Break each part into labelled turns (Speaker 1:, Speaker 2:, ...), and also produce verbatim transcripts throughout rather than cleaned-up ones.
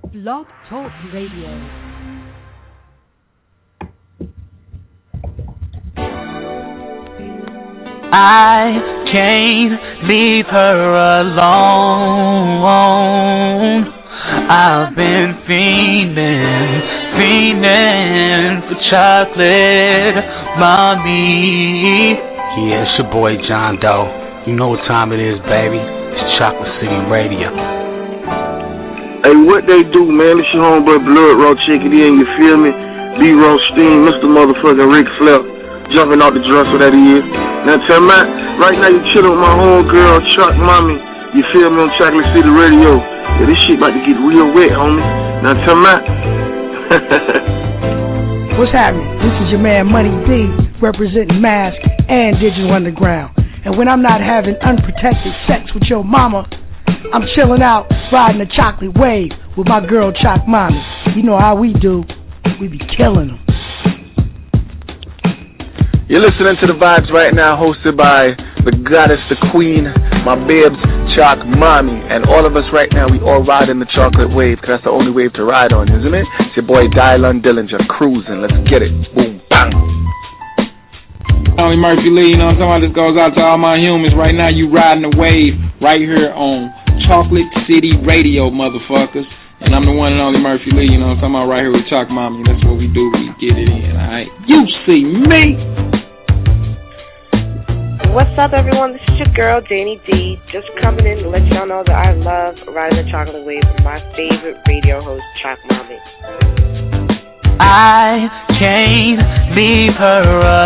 Speaker 1: Blog Talk Radio.
Speaker 2: I can't leave her alone. I've been fiending, fiending for chocolate, mommy.
Speaker 3: Yeah, it's your boy John Doe. You know what time it is, baby. It's Chocolate City Radio.
Speaker 4: Hey, what they do, man? It's your homeboy Blood Raw. Check it in, you feel me? B. Rothstein, Mister Motherfucking Ric Flair. Jumping out the dresser that he is. Now tell me, right now you chilling with my homegirl, Chuck Mommy. You feel me on Chocolate City Radio. Yeah, this shit about to get real wet, homie. Now tell me.
Speaker 5: What's happening? This is your man Money D, representing Mask and Digital Underground. And when I'm not having unprotected sex with your mama, I'm chilling out, riding a chocolate wave with my girl Choc Mommy. You know how we do. We be killing them.
Speaker 6: You're listening to the vibes right now, hosted by the goddess, the queen, my babes, Choc Mommy. And all of us right now, we all ride in the chocolate wave, because that's the only wave to ride on, isn't it? It's your boy Dylan Dillinger, cruising. Let's get it. Boom, bang.
Speaker 7: Only Murphy Lee, you know what I'm talking about? This goes out to all my humans. Right now, you riding the wave right here on Chocolate City Radio, motherfuckers. And I'm the one and only Murphy Lee, you know what I'm talking about? Right here with Choc Mommy. That's what we do. We get it in, alright? You see me.
Speaker 8: What's up, everyone? This is your girl, Janie D. Just coming in to let y'all know that I love riding the chocolate wave with my favorite radio host, Choc Mommy.
Speaker 2: I can't leave her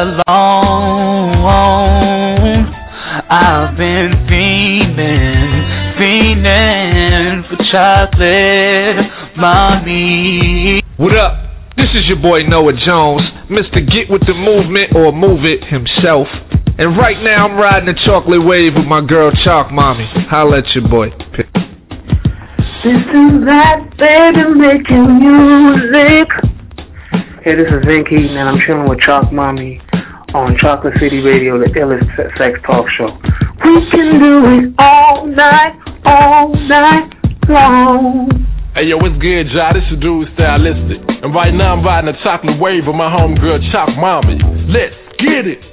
Speaker 2: alone. I've been fiending, fiending for chocolate, mommy.
Speaker 9: What up? This is your boy Noah Jones, Mister Get With The Movement or Move It himself. And right now I'm riding the chocolate wave with my girl Choc Mommy. Holla at your boy.
Speaker 10: This is that baby making music. Hey, this is Vin Keaton, and I'm chilling with Choc Mommy on Chocolate City Radio, the illest sex talk show. We can do it all night, all night long.
Speaker 11: Hey, yo, what's good, y'all? This is Dude Stylistic. And right now I'm riding a chocolate wave with my homegirl, Choc Mommy. Let's get it.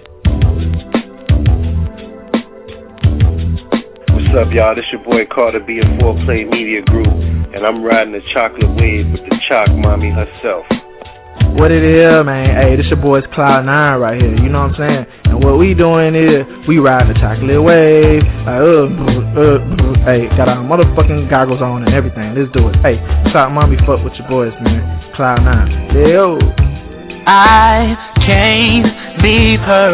Speaker 12: What's up, y'all? This your boy Carter B of four Play Media Group. And I'm riding the chocolate wave with the Choc Mommy herself.
Speaker 13: What it is, man? Hey, this your boy's Cloud Nine right here. You know what I'm saying? And what we doing is we riding the chocolate wave. Like, uh, uh, uh, hey, got our motherfucking goggles on and everything. Let's do it. Hey, Choc Mommy, fuck with your boys, man. Cloud Nine. Yo.
Speaker 2: I can't leave her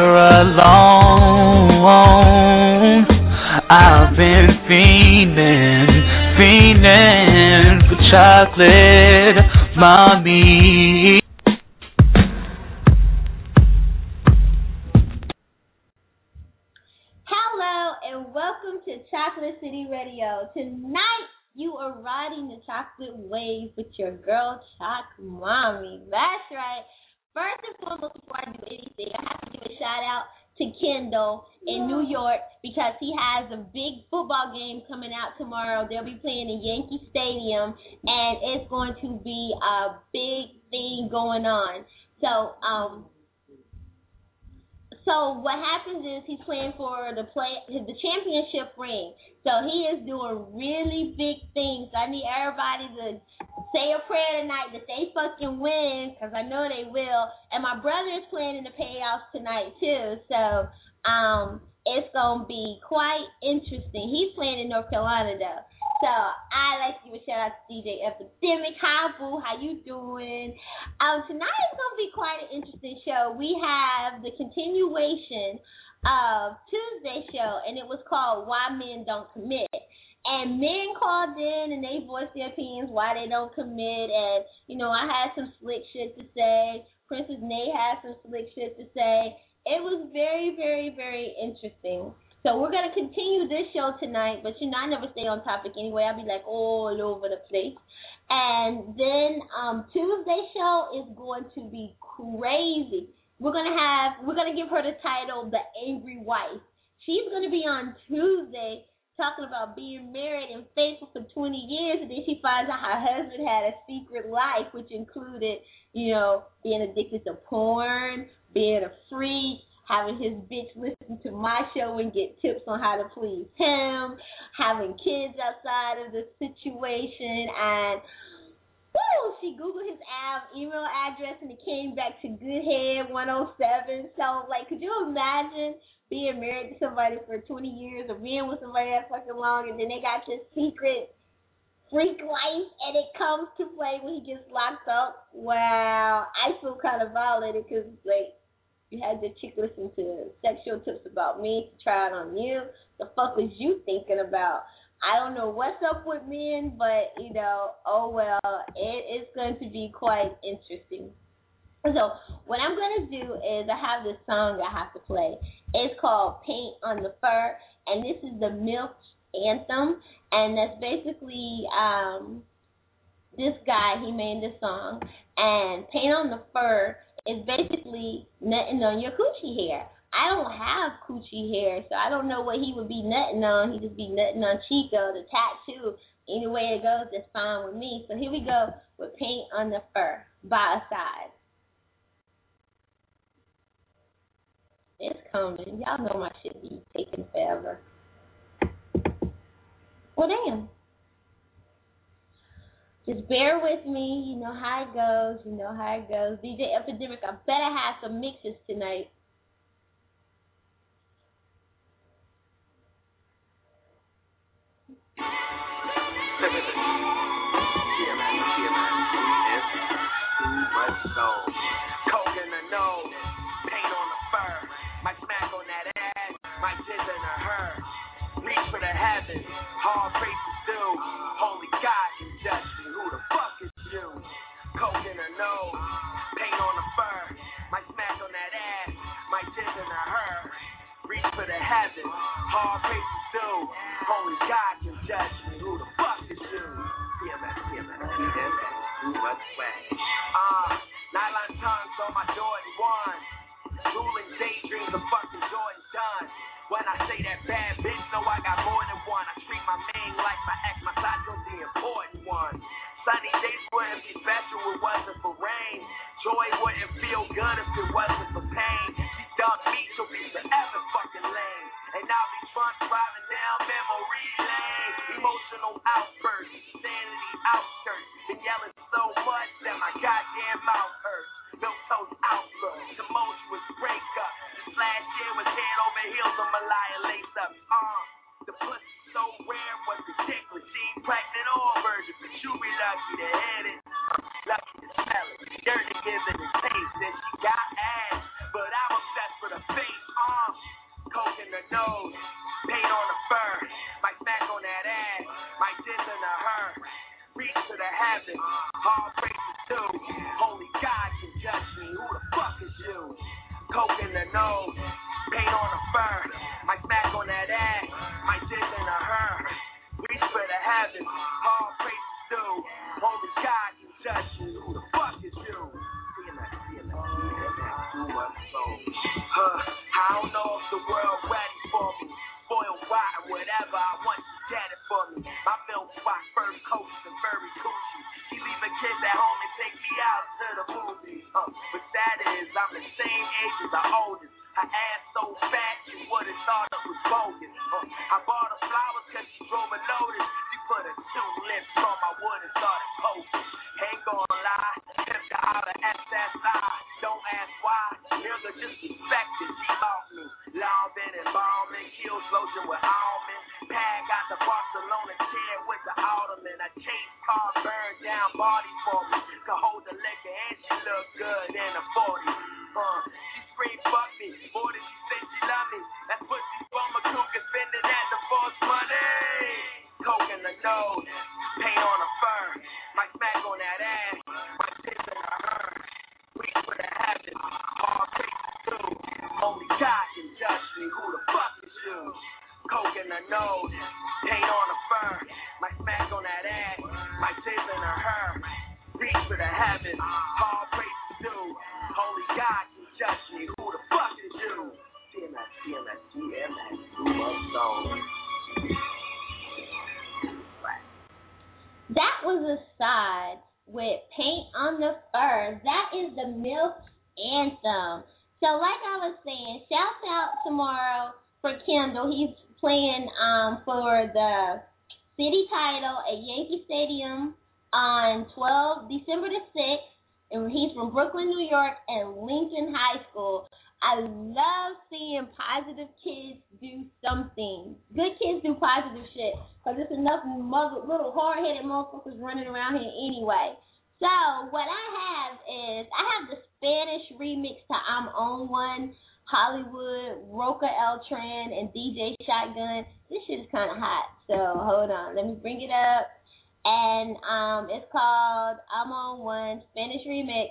Speaker 2: alone. I've been fiending, fiending for chocolate, mommy.
Speaker 14: Welcome to Chocolate City Radio. Tonight, you are riding the chocolate wave with your girl, Choc Mommy. That's right. First and foremost, before I do anything, I have to give a shout out to Kendall in New York because he has a big football game coming out tomorrow. They'll be playing in Yankee Stadium, and it's going to be a big thing going on. So, um... So what happens is he's playing for the play the championship ring. So he is doing really big things. I need everybody to say a prayer tonight that they fucking win, because I know they will. And my brother is playing in the payoffs tonight too. So um, it's gonna be quite interesting. He's playing in North Carolina though. So I like to give a shout out to D J Epidemic. Hi, boo. How you doing? Um, tonight is going to be quite an interesting show. We have the continuation of Tuesday's show, and it was called Why Men Don't Commit. And men called in, and they voiced their opinions why they don't commit. And, you know, I had some slick shit to say. Princess Nay had some slick shit to say. It was very, very, very interesting. So we're going to continue this show tonight, but you know, I never stay on topic anyway. I'll be like all over the place. And then um, Tuesday's show is going to be crazy. We're going to have, we're going to give her the title, The Angry Wife. She's going to be on Tuesday talking about being married and faithful for twenty years, and then she finds out her husband had a secret life, which included, you know, being addicted to porn, being a freak, having his bitch listen to my show and get tips on how to please him, having kids outside of the situation, and woo, she Googled his ab- email address and it came back to Goodhead one oh seven. So, like, could you imagine being married to somebody for twenty years or being with somebody that fucking long, and then they got this secret freak life and it comes to play when he gets locked up? Wow, I feel kind of violated because, like, you had your chick listen to sexual tips about me to try it on you. The fuck was you thinking about? I don't know what's up with men, but, you know, oh well, it is going to be quite interesting. So what I'm going to do is I have this song I have to play. It's called Paint on the Fur, and this is the MILF anthem, and that's basically um, this guy, he made this song, and Paint on the Fur is basically nutting on your coochie hair. I don't have coochie hair, so I don't know what he would be nutting on. He'd just be nutting on Chico, the tattoo. Any way it goes, that's fine with me. So here we go with Paint on the Fur by a side. It's coming. Y'all know my shit be taking forever. Well, damn. Just bear with me. You know how it goes. You know how it goes. D J Epidemic, I better have some mixes tonight.
Speaker 15: Coke in the nose, paint on the fur, my smack on that ass, my jizz in her her. Reach for the heavens, hard praises due. Holy God, you judge me. Who the fuck is you? Coke in the nose, paint on the fur, my smack on that ass, my jizz in her her. Reach for the heavens, hard praises due. Holy God, you judge me. Who the fuck is you? C M S, C M S, C M S, too much swag. Ah. Nylon tongues on my Jordan one. Ruling daydreams of fucking Jordan done. When I say that bad bitch, know I got more than one. I treat my main like my ex, my side the important one. Sunny days wouldn't be special if it wasn't for rain. Joy wouldn't feel good if it wasn't for pain. These dark beats will be forever fucking lame. And I'll be drunk driving down memory lane. Emotional outbursts, insanity outskirts. Been yelling so much that my goddamn mouth hurts. Milk toast outlook, tumultuous breakup. This last year was head over heels on Malaya lace up. Uh, the pussy so rare was ridiculous. She ain't pregnant or virgin, but you be lucky to hit it. Lucky to smell it. Dirty to give it a taste. And she got ass, but I'm obsessed with her face. Uh, coke in the nose, paint on the fur. My smack on that ass, my jizz in the her. Reach to the heavens, hard praises due. Holy God can judge me. Who the fuck is you? Coke in the nose, paint on the fur. My smack on that ass, my jizz in the her. Reach for the heavens, hard praises due. Holy God can judge me. Who the fuck is you? Huh, I don't know if the world ready for me. Spoiled rotten, whatever I want, you get it for me. My milk spot, first coaches and furry coochie. She leaving kids at home and take me out to the movies. Uh, but that is, I'm the same age as the oldest. Her ass so fat, you would've thought it was bogus. Uh, I bought her flowers cause she drove a Lotus. She put her two lips on my wood and started posting. Ain't gonna lie, kept her out of S S I. Don't ask why, nigga just respected. She bought me. Long been embalming, kills lotion with almond. Pad got the Barcelona chair with the ottoman. A chase car burned down body for me. Could hold the liquor and she look good in a forty. Uh, she screamed fuck me, more than she said she love me. That's pussy from a cougar spending at the force money. Coke in the nose, paint on the fur. My smack on that ass, my tits in the her. Reach for the heavens, hard faces too. Only God can judge me. Who the fuck is you? Coke in the nose, paint on the fur. My smack on that ass, my tits in the her. Reach for the heavens, hard faces too. Only God can judge me. Who the fuck is you? C M S, C M S, C M S, who must know?
Speaker 14: on twelve December the sixth, and he's from Brooklyn, New York, and Lincoln High School. I love seeing positive kids do something. Good kids do positive shit, because there's enough mother, little hard-headed motherfuckers running around here anyway. So what I have is, I have the Spanish remix to I'm On One, Hollywood, Roca Eltran, and D J Shotgun. This shit is kind of hot, so hold on. Let me bring it up. And um, it's called I'm On One, Spanish remix.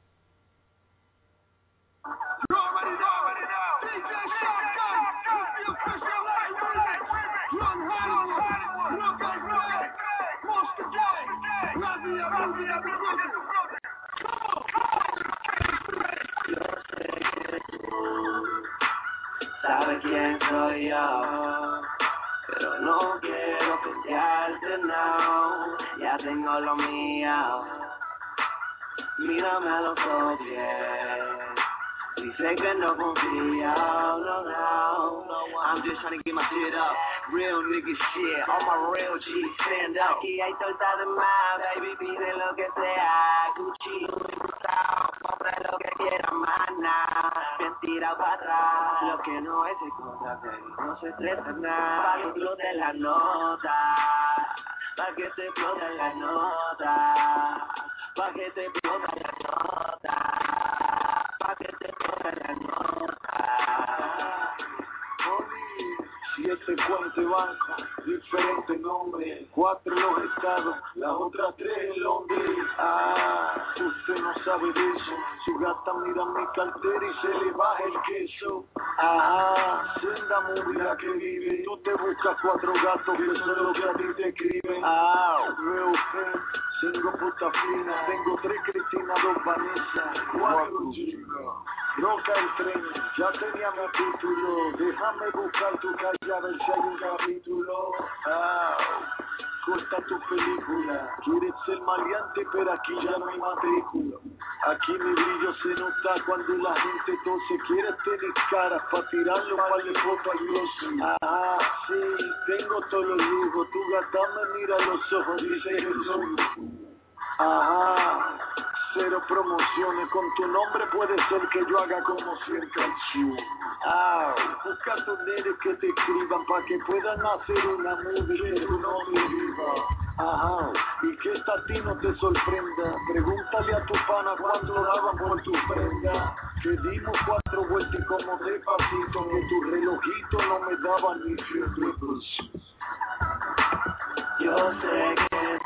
Speaker 15: You already know, already know. D J Shotgun, the official remix. Young Hollywood, Roca Eltran, Monster Gang, Razia, Razia, Razia.
Speaker 16: Sabe quién soy yo, pero no quiero pelearte, no. Ya tengo lo mío, mírame a los ojos bien. Dice que no confía, no, no, no. I'm just trying to get my shit up. Real nigga shit, all my real G's stand up. Aquí hay torta de más, baby, pide lo que sea. Gucci, compra lo que quiera, mana. Mentira para atrás, lo que no es es cosa, baby, no se estresa nada. Pa' que explote la nota, pa' que te explote la nota, pa' que te explote la nota. Pa' que te ponga la nota.
Speaker 17: Siete cuente banco, diferente nombre, cuatro en los estados, las otras tres en Londres. Ah, usted no sabe de eso, su gata mira mi cartera y se le baja el queso. Ajá, senda movida que vive, tú te buscas cuatro gatos que eso es lo que a ti te escriben. Ah, veo usted, cinco puta fina, tengo tres Cristina, dos Vanessa, cuatro chicas. Roca el tren, ya tenía mi título, déjame buscar tu calle a ver si hay un capítulo. Ah, corta tu película, quieres ser maleante pero aquí ya no hay matrícula. Aquí mi brillo se nota cuando la gente tose, quiere tener caras pa' tirarlo para el foto al glossy. Ah, sí, tengo todos los lujos, tu gata me mira a los ojos, dice que soy. Ajá, cero promociones, con tu nombre puede ser que yo haga como cien canciones. Ah, busca tu nene que te escriban pa' que puedan hacer una movie que tu nombre viva. Ajá, y que esta a ti no te sorprenda, pregúntale a tu pana cuánto daban por tu prenda. Que dimos cuatro vueltas como despacito, que tu relojito no me daba ni cien pesos.
Speaker 16: Yo sé que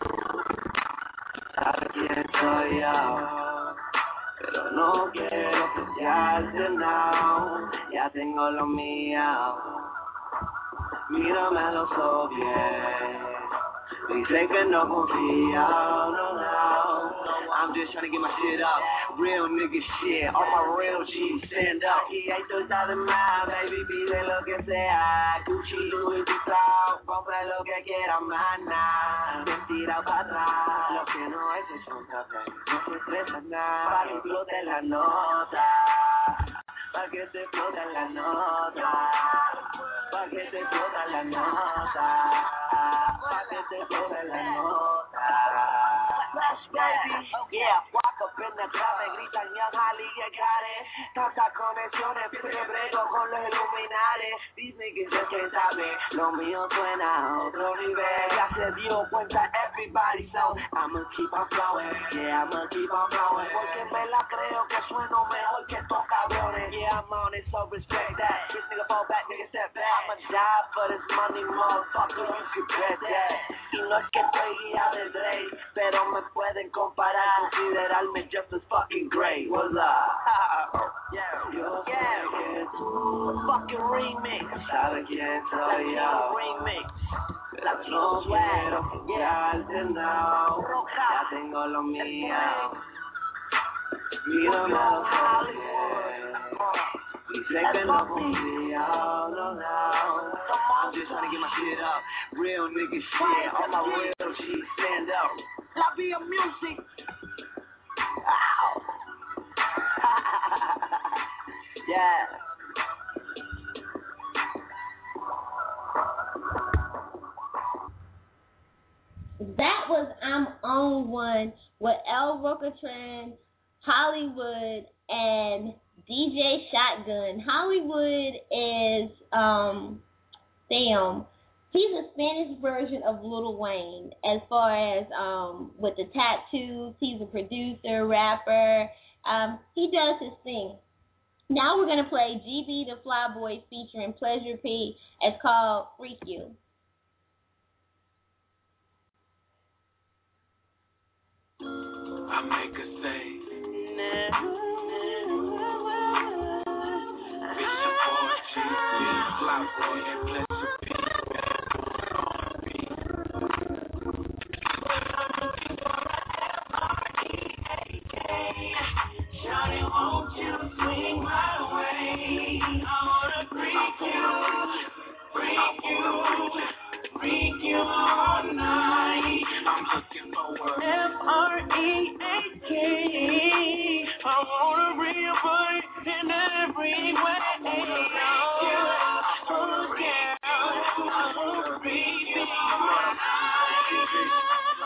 Speaker 16: sabes quién soy yo, pero no quiero pelearte, no. Ya tengo lo mío, mírame a los ojos bien. Dice que no confía, no, no. I'm just trying to get my shit up. Real nigga shit, all my real G's stand up. Aquí hay torta de más, baby, pide lo que sea. Gucci, Louis Vuitton, compra lo que quiera, mana. Mentira para atrás, lo que no es es contra, baby, no se estresa nada. Pa' que explote la nota, pa' que te explote la nota, pa' que te explote la nota, pa' que te explote la nota. Baby, yeah, walk up in the club, me gritan Young Holly y Care. Tantas conexiones, siempre brego con los iluminares. These niggas ya que saben, lo mío suena a otro nivel. Ya se dio cuenta everybody, so I'ma keep on flowing, yeah, I'ma keep on flowing. Porque me la creo que sueno mejor que estos cabrones. Yeah, I'm on it, so respect that. This nigga fall back, nigga step back. I'ma die for this money, motherfucker, you can bet that. Y no es que estoy guiado de Dre, pero me pueden comparar, considerarme just as fucking great. What's up? Yeah, yo sé que tú, fucking remix, sabes quién soy yo, remix, pero no quiero fallarte, no. Ya tengo lo mío, mírame a los ojos bien. Dice que no confía, no, no. I'm just trying to get my shit up. Real nigga shit, all my real G's stand up. La Via Music. Ow. Yeah.
Speaker 14: That was I'm on one with El Rocatran, Hollywood, and D J Shotgun. Hollywood is, um, damn, he's a Spanish version of Lil Wayne as far as um with the tattoos. He's a producer, rapper. Um, he does his thing. Now we're going to play G B the Flyboy featuring Pleasure P. It's called Freak You.
Speaker 16: I make her say, it's your boy G B the Flyboy and Pleasure P. Shawty, won't you swing my way? I wanna freak you, freak you, freak you all night. I'm looking for F R E A K. I wanna real boy in every way. Oh, yeah, I wanna freak you all night.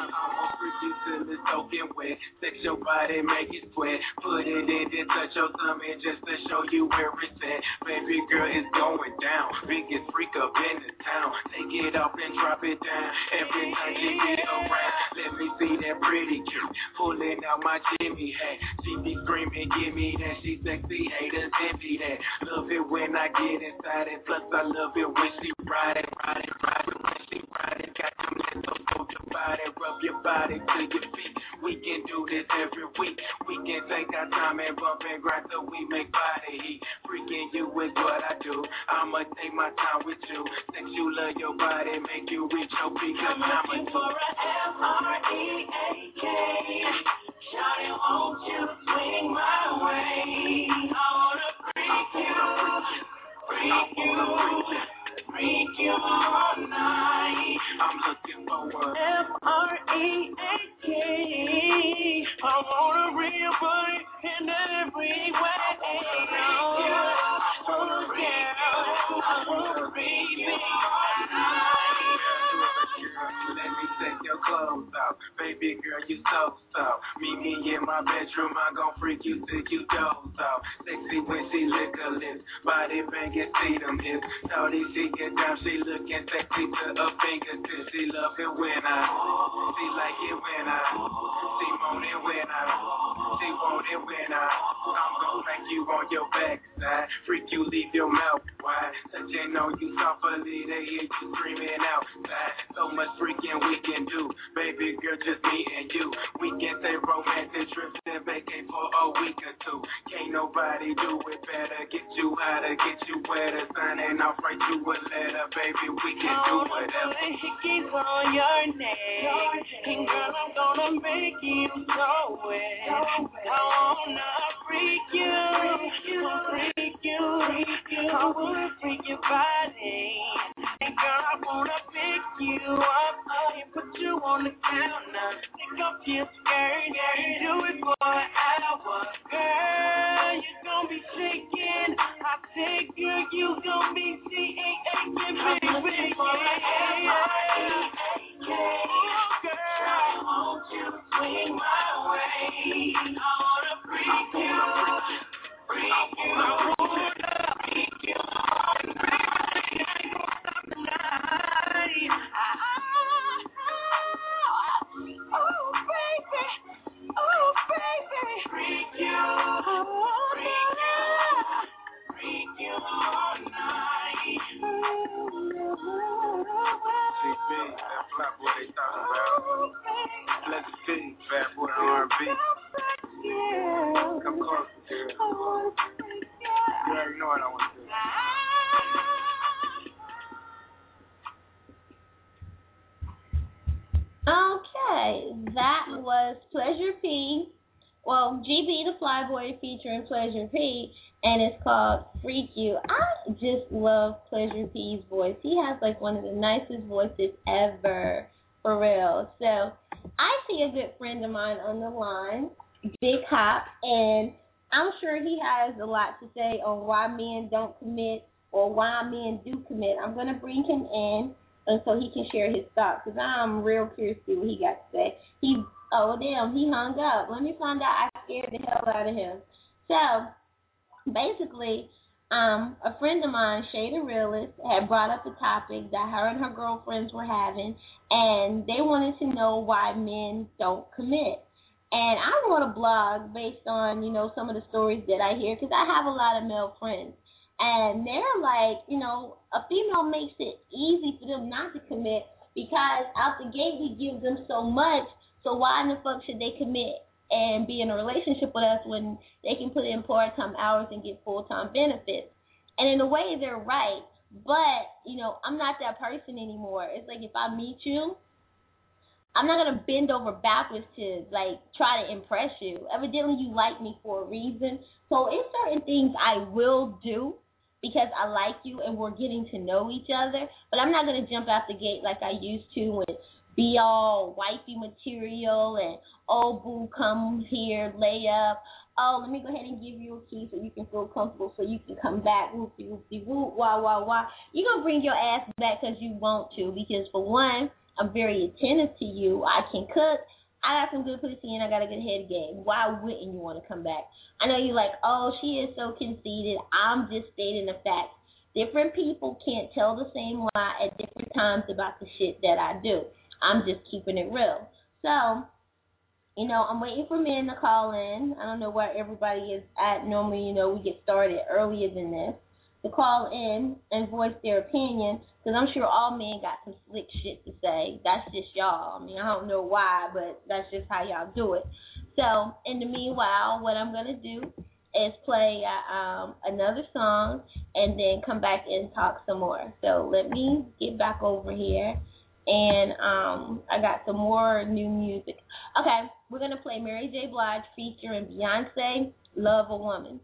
Speaker 16: Till it's soaking wet, sex your body, make it sweat. Put it in and touch your tummy just to show you where it's at. Baby girl, it's going down. Biggest freak up in the town. Take it off and drop it down. Every time you get around, let me see that pretty cute. Pulling out my Jimmy hat. She be screaming, give me that. She sexy, haters envy that. Love it when I get inside it. Plus I love it when she ride it, ride it, ride it. When she ride it, got them lips so cold your body, rub your body to your feet. We can do this every week. We can take our time and bump and grind till we make body heat. Freaking you is what I do. I'ma take my time with you. Sex you love your body, make you reach your peak. I'm looking for a F R E A K. Shawty, won't you swing my way? I wanna freak you, freak you, freak you all night. I'm looking for a F R E A K. I want a real boy in every way. Oh, yeah, I want a baby all night. Let me take your clothes off. Baby girl, you so soft. Meet me in my bedroom, I'm gon' freak you till you doze off. Sexy when she lick her lips. Body banging, see them hips. Shawty, she get down, she looking sexy to her fingertips. She love it when I, she like it when I, she want it when I, she want it when I, I'm gon' make you on your backside. Freak you, leave your mouth wide. Touching on you softly, they hear you screaming outside. So much freaking we can do, baby girl, just me and you. We can take romantic trips and vacate for a week or two. Can't nobody do it better. Get you hotter, get you wetter. Signing off right to a letter, baby, we can do whatever.
Speaker 18: Put hickeys on your neck, and girl, I'm gonna make you so wet. I wanna freak you, freak you, I wanna freak your body. And girl, I wanna pick you up and put you on the counter. Take off your skirt and do it for an hour. Girl, you gon' be shaking. I said, girl, you gon' be shaking, baby. Girl, won't you swing my way? I wanna freak you, freak you. I wanna freak you all night. Oh, baby, oh, baby, freak you, freak you, freak you all night.
Speaker 16: G B, that flat boy they talking about. Let's see, fat boy R and B. Come close, girl. You already know what I want to do.
Speaker 14: Okay, that was Pleasure P. Well, G B the Flyboy featuring Pleasure P, and it's called Freak You. I just love Pleasure P's voice. He has like one of the nicest voices ever, for real. So I see a good friend of mine on the line, Big Hop, and I'm sure he has a lot to say on why men don't commit or why men do commit. I'm going to bring him in. and so he can share his thoughts. Because I'm real curious to see what he got to say. He, oh, damn, he hung up. Let me find out. I scared the hell out of him. So, basically, um, a friend of mine, Shay the Realist, had brought up a topic that her and her girlfriends were having, and they wanted to know why men don't commit. And I wrote a blog based on, you know, some of the stories that I hear, because I have a lot of male friends. And they're like, you know, a female makes it easy for them not to commit because out the gate we give them so much, so why in the fuck should they commit and be in a relationship with us when they can put in part-time hours and get full-time benefits? And in a way, they're right. But, you know, I'm not that person anymore. It's like if I meet you, I'm not going to bend over backwards to, like, try to impress you. Evidently, you like me for a reason. So it's certain things I will do because I like you and we're getting to know each other. But I'm not going to jump out the gate like I used to and be all wifey material and, oh, boo, come here, lay up. Oh, let me go ahead and give you a key so you can feel comfortable so you can come back, whoopty, whoopty, whoop, wah, wah, wah. You're going to bring your ass back because you want to because, for one, I'm very attentive to you. I can cook. I got some good pussy and I got a good head game. Why wouldn't you want to come back? I know you're like, oh, she is so conceited. I'm just stating the facts. Different people can't tell the same lie at different times about the shit that I do. I'm just keeping it real. So, you know, I'm waiting for men to call in. I don't know where everybody is at. Normally, you know, we get started earlier than this. To call in and voice their opinion, because I'm sure all men got some slick shit to say. That's just y'all. I mean, I don't know why, but that's just how y'all do it. So, in the meanwhile, what I'm going to do is play uh, um, another song and then come back and talk some more. So, let me get back over here. And um, I got some more new music. Okay, we're going to play Mary J. Blige featuring Beyonce, Love a Woman.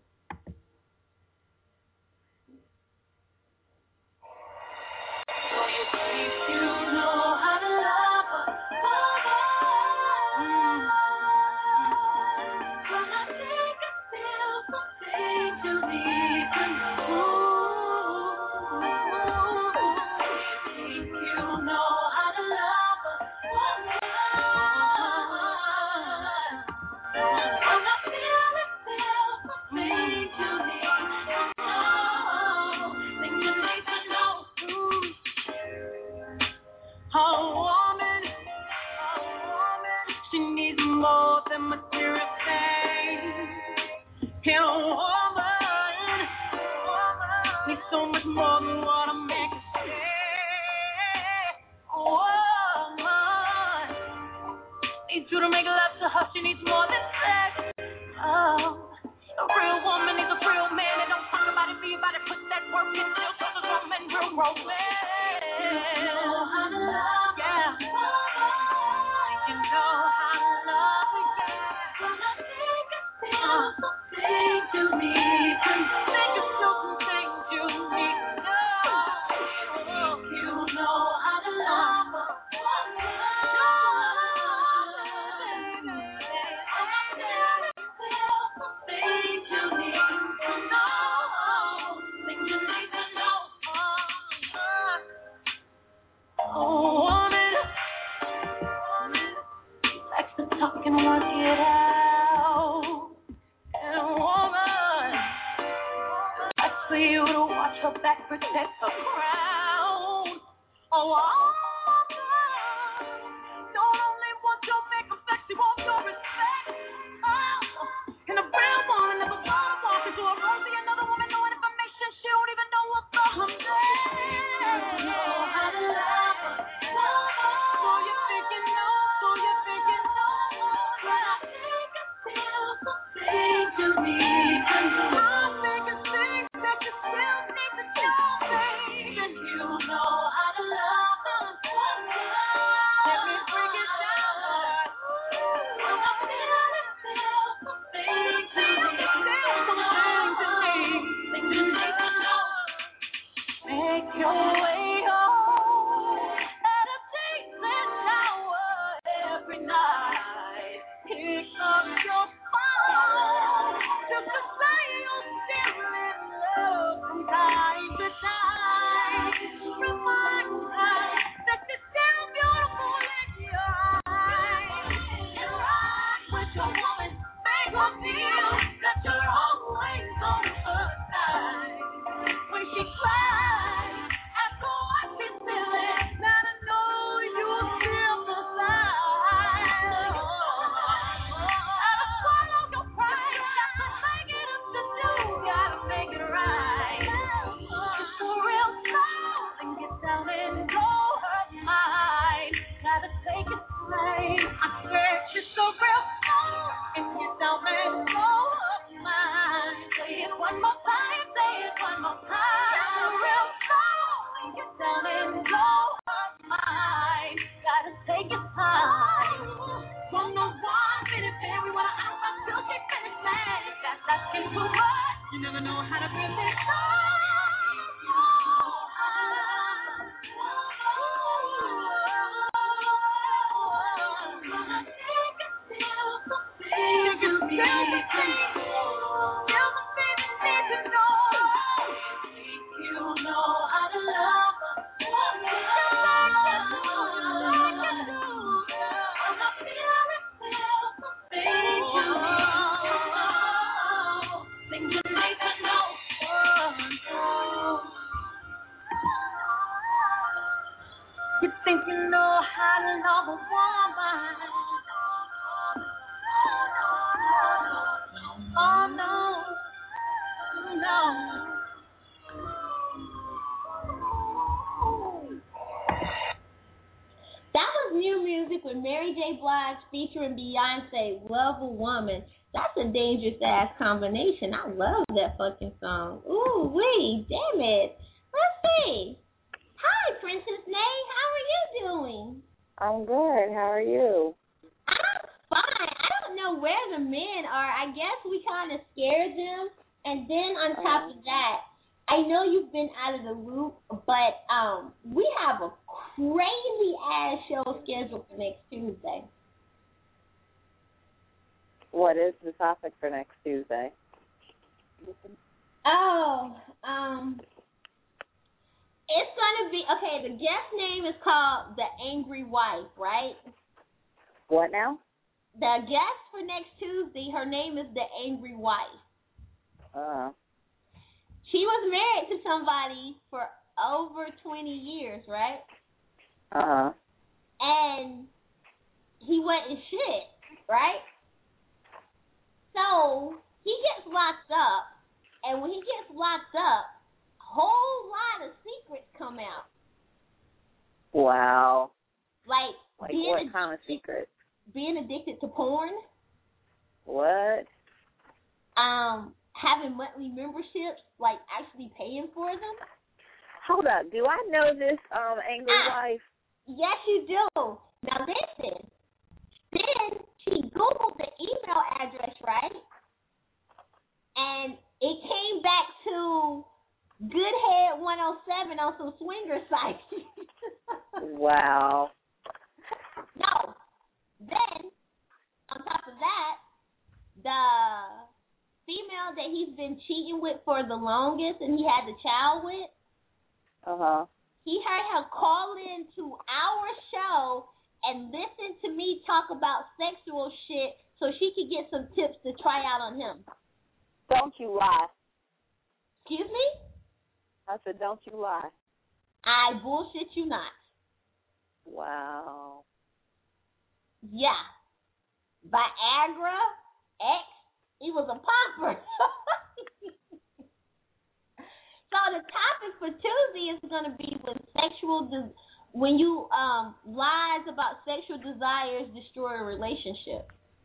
Speaker 18: Pick up your phone just to man. That's asking too much. You never know how to bring this on. You think you know how to love a woman? Oh no, no.
Speaker 14: That was new music with Mary J. Blige featuring Beyonce, Love a Woman. That's a dangerous ass combination. I love that fucking song. Ooh wee, damn it. Let's see. Hi, Princess Nay. How are you doing?
Speaker 19: I'm good. How are you?
Speaker 14: I'm fine. I don't know where the men are. I guess we kind of scared them. And then on top of that, I know you've been out of the loop, but um, we have a crazy ass show scheduled for next Tuesday.
Speaker 19: What is the topic for next Tuesday?
Speaker 14: Oh, um, it's gonna be okay. The guest name is called The Angry Wife, right?
Speaker 19: What now?
Speaker 14: The guest for next Tuesday, her name is The Angry Wife.
Speaker 19: Uh.
Speaker 14: She was married to somebody for over twenty years, right?
Speaker 19: Uh-huh.
Speaker 14: And he wasn't shit, right? So he gets locked up, and when he gets locked up, a whole lot of secrets come out.
Speaker 19: Wow.
Speaker 14: Like,
Speaker 19: like
Speaker 14: being
Speaker 19: what
Speaker 14: addicted,
Speaker 19: kind of secrets?
Speaker 14: Being addicted to porn.
Speaker 19: What?
Speaker 14: Um, having monthly memberships, like actually paying for them.
Speaker 19: Hold up. Do I know this um angry
Speaker 14: ah,
Speaker 19: wife?
Speaker 14: Yes, you do. Now listen. Then she Googled the email address, right? And it came back to Goodhead one oh seven on some swinger sites.
Speaker 19: Wow.
Speaker 14: No. Then, on top of that, the female that he's been cheating with for the longest and he had the child with,
Speaker 19: uh-huh.
Speaker 14: he had her call in to our show and listen to me talk about sexual shit so she could get some tips to try out on him.
Speaker 19: Don't you lie.
Speaker 14: Excuse me?
Speaker 19: I said, don't you lie.
Speaker 14: I bullshit you not.
Speaker 19: Wow.
Speaker 14: Yeah. Viagra, X, he was a popper. So the topic for Tuesday is going to be when sexual, de- when you um lies about sexual desires destroy a relationship.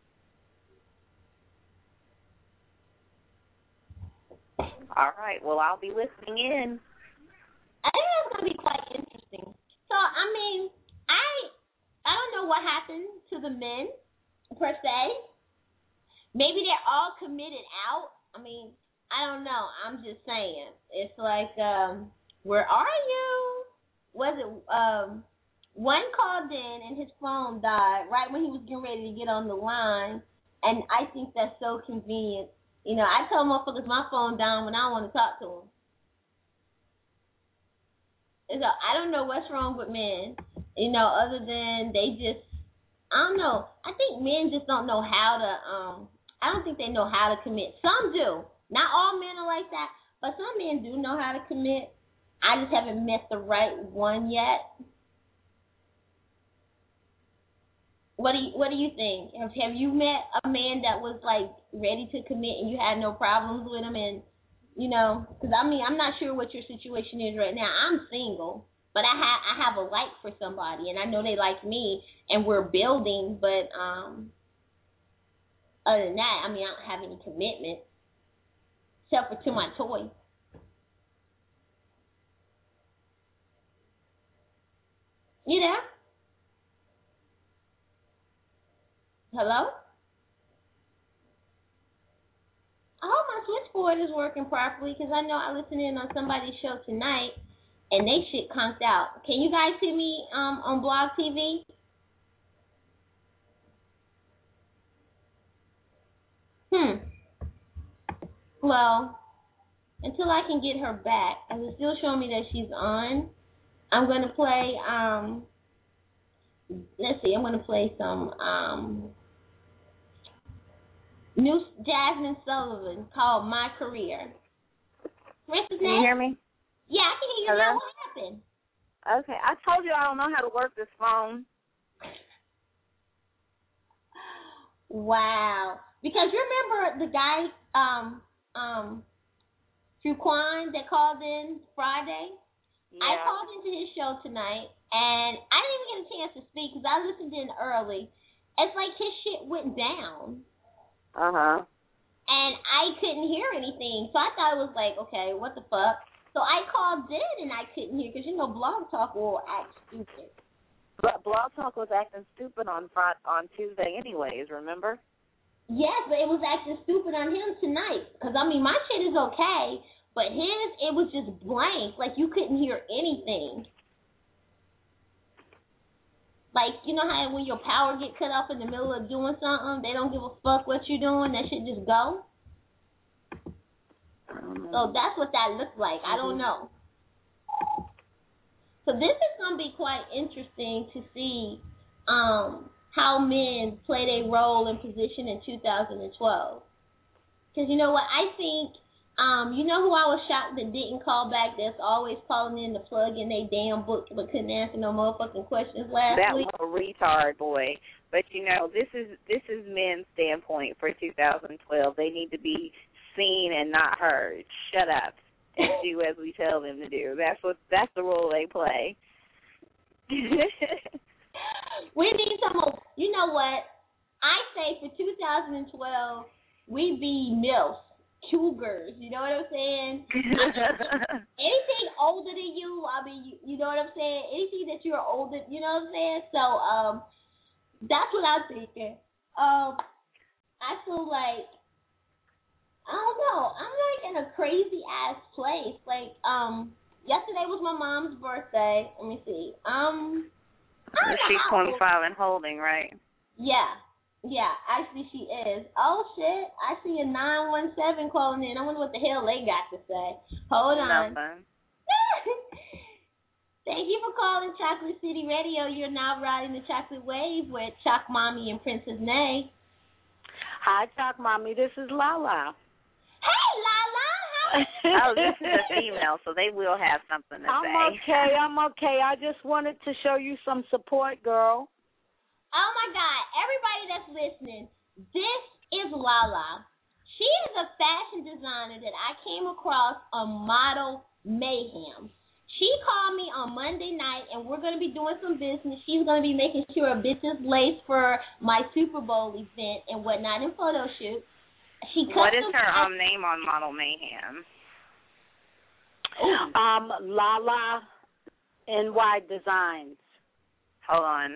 Speaker 19: All right. Well, I'll be listening in.
Speaker 14: I think it's going to be quite interesting. So, I mean, I I don't know what happened to the men, per se. Maybe they're all committed out. I mean, I don't know. I'm just saying. It's like, um, where are you? Was it, um, one called in and his phone died right when he was getting ready to get on the line. And I think that's so convenient. You know, I tell motherfuckers my phone down when I want to talk to them. And so I don't know what's wrong with men, you know, other than they just, I don't know. I think men just don't know how to, um, I don't think they know how to commit. Some do. Not all men are like that, but some men do know how to commit. I just haven't met the right one yet. What do you What do you think? Have Have you met a man that was like ready to commit and you had no problems with him? And you know, because I mean, I'm not sure what your situation is right now. I'm single, but I have I have a like for somebody, and I know they like me, and we're building. But um, other than that, I mean, I don't have any commitment except for to my toy. You know? Hello? switchboard is working properly because I know I listened in on somebody's show tonight and they shit conked out. Can you guys hear me um, on Blog T V? Hmm. Well, until I can get her back, and it's still showing me that she's on, I'm going to play, um, let's see, I'm going to play some um, new Jasmine Sullivan called My Career. What's his
Speaker 19: Can
Speaker 14: name?
Speaker 19: you hear me?
Speaker 14: Yeah, I can hear you.
Speaker 19: Hello?
Speaker 14: Now. What happened?
Speaker 19: Okay, I told you I don't know how to work this phone.
Speaker 14: Wow. Because you remember the guy, um, um, Truquan that called in Friday?
Speaker 19: Yeah.
Speaker 14: I called into his show tonight, and I didn't even get a chance to speak because I listened in early. It's like his shit went down.
Speaker 19: Uh-huh.
Speaker 14: And I couldn't hear anything. So I thought it was like, okay, what the fuck? So I called in, and I couldn't hear because, you know, Blog Talk will act stupid.
Speaker 19: But Blog Talk was acting stupid on Friday, on Tuesday anyways, remember?
Speaker 14: Yes, but it was acting stupid on him tonight. Because, I mean, my shit is okay, but his, it was just blank. Like, you couldn't hear anything. Like, you know how when your power get cut off in the middle of doing something, they don't give a fuck what you're doing, that shit just go? So that's what that looks like. I don't know. So this is going to be quite interesting to see um, how men play their role and position in two thousand twelve. Because you know what? I think, um, you know who I was shocked that didn't call back, that's always calling in to plug in their damn book but couldn't answer no motherfucking questions last
Speaker 19: that
Speaker 14: week?
Speaker 19: That little retard boy. But, you know, this is this is men's standpoint for two thousand twelve. They need to be seen and not heard. Shut up and do as we tell them to do. That's what that's the role they play.
Speaker 14: We need some more. You know what? I say for two thousand twelve, we be MILFs, cougars. You know what I'm saying? Anything older than you, I mean, you, you know what I'm saying? Anything that you're older, you know what I'm saying? So, um, that's what I'm thinking. Um, I feel like, I don't know, I'm like in a crazy ass place. Like, um, yesterday was my mom's birthday. Let me see. Um,
Speaker 19: she's twenty-five and holding, right?
Speaker 14: Yeah. Yeah, actually she is. Oh, shit. I see a nine one seven calling in. I wonder what the hell they got to say. Hold on.
Speaker 19: Nothing.
Speaker 14: Thank you for calling Chocolate City Radio. You're now riding the Chocolate Wave with Choc Mommy and Princess Nay.
Speaker 20: Hi, Choc Mommy. This is Lala.
Speaker 14: Hey, Lala.
Speaker 19: Oh, this is a female, so they will have something to
Speaker 20: I'm
Speaker 19: say.
Speaker 20: I'm okay. I'm okay. I just wanted to show you some support, girl.
Speaker 14: Oh, my God. Everybody that's listening, this is Lala. She is a fashion designer that I came across on Model Mayhem. She called me on Monday night, and we're going to be doing some business. She's going to be making sure a bitch is laced for my Super Bowl event and whatnot and photo shoot. She
Speaker 19: what is her um, name on Model Mayhem?
Speaker 20: Ooh. Um, Lala N Y Designs.
Speaker 19: Hold on.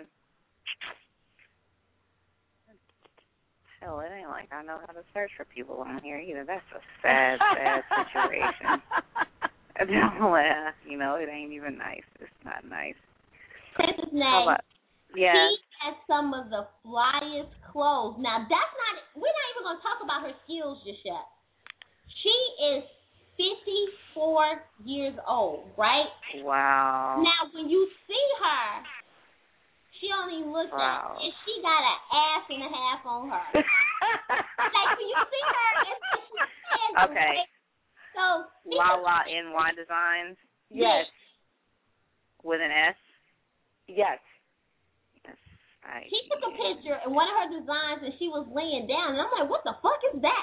Speaker 19: Hell, it ain't like I know how to search for people on here either. That's a sad, sad situation. No, uh, you know, it ain't even nice. It's not nice.
Speaker 14: Princess Nay,
Speaker 19: yeah.
Speaker 14: She has some of the flyest clothes. Now, that's not, we're not even going to talk about her skills just yet. She is fifty-four years old, right?
Speaker 19: Wow.
Speaker 14: Now, when you see her, she only looks
Speaker 19: wow.
Speaker 14: like, and she got an ass and a half on her. Like, when you see her, it's like she stands
Speaker 19: okay.
Speaker 14: Away. So,
Speaker 19: Lala N Y Designs?
Speaker 14: Yes.
Speaker 19: With an S?
Speaker 20: Yes.
Speaker 19: Yes. I,
Speaker 14: she took a picture in one of her designs and she was laying down, and I'm like, what the fuck is that?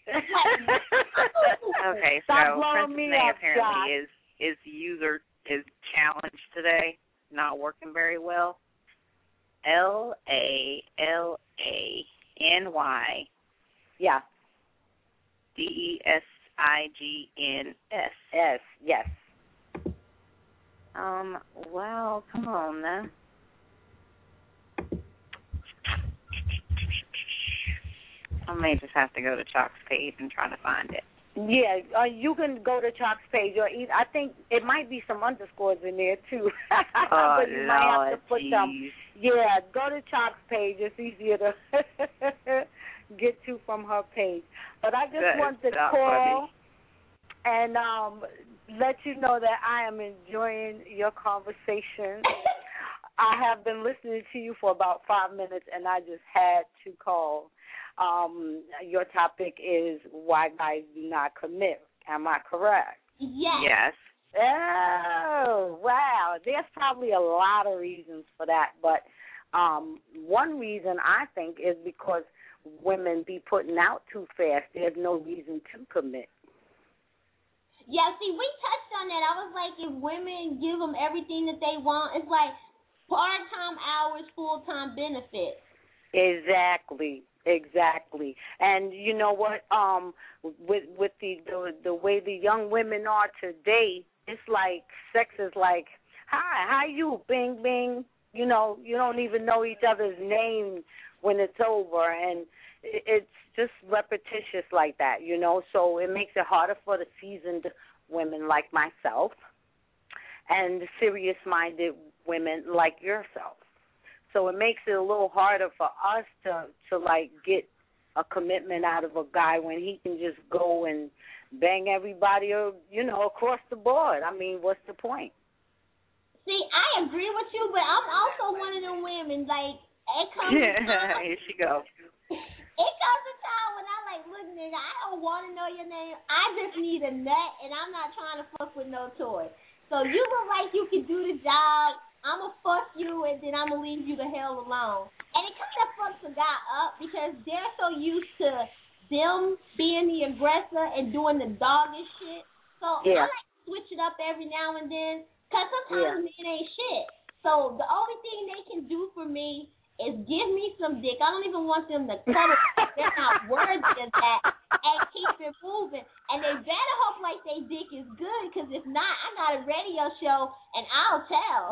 Speaker 19: Okay, so Princess Nay apparently is is user is challenged today, not working very well. L A L A N Y.
Speaker 20: Yeah.
Speaker 19: D E S I G N S.
Speaker 20: S, yes.
Speaker 19: Um, well, come on now. I may just have to go to Choc's page and try to find it.
Speaker 20: Yeah, uh, you can go to Chalk's page, or either, I think it might be some underscores in there too.
Speaker 19: Oh,
Speaker 20: but you
Speaker 19: Lord,
Speaker 20: might have to put
Speaker 19: geez.
Speaker 20: some. Yeah, go to Chalk's page. It's easier to get to from her page. But I just
Speaker 19: That
Speaker 20: wanted to call and um, let you know that I am enjoying your conversation. I have been listening to you for about five minutes, and I just had to call. Um, your topic is why guys do not commit. Am I correct?
Speaker 14: Yes.
Speaker 19: Yes.
Speaker 20: Oh, wow. There's probably a lot of reasons for that, but um, one reason I think is because women be putting out too fast. There's no reason to commit.
Speaker 14: Yeah, see, we touched on that. I was like, if women give them everything that they want, it's like part-time hours, full-time benefits.
Speaker 20: Exactly. Exactly, and you know what? Um, with with the, the the way the young women are today, it's like sex is like, hi, how you? Bing, bing. You know, you don't even know each other's name when it's over, and it, it's just repetitious like that. You know, so it makes it harder for the seasoned women like myself, and the serious-minded women like yourself. So it makes it a little harder for us to, to like, get a commitment out of a guy when he can just go and bang everybody, or, you know, across the board. I mean, what's the point?
Speaker 14: See, I agree with you, but I'm also one of them women, like, it comes
Speaker 19: Yeah,
Speaker 14: a time,
Speaker 19: here she goes.
Speaker 14: it comes a time when I'm like, look, nigga, I don't want to know your name. I just need a nut, and I'm not trying to fuck with no toy. So you look like you can do the job. I'm going to fuck you, and then I'm going to leave you the hell alone. And it kind of fucks a guy up because they're so used to them being the aggressor and doing the doggish shit. So
Speaker 20: Yeah.
Speaker 14: I like to switch it up every now and then because sometimes
Speaker 20: Yeah.
Speaker 14: men ain't shit. So the only thing they can do for me is give me some dick. I don't even want them to cuddle. They're not worthy of that. And keep it moving. And they better hope like they dick is good, because if not, I got a radio show and I'll tell.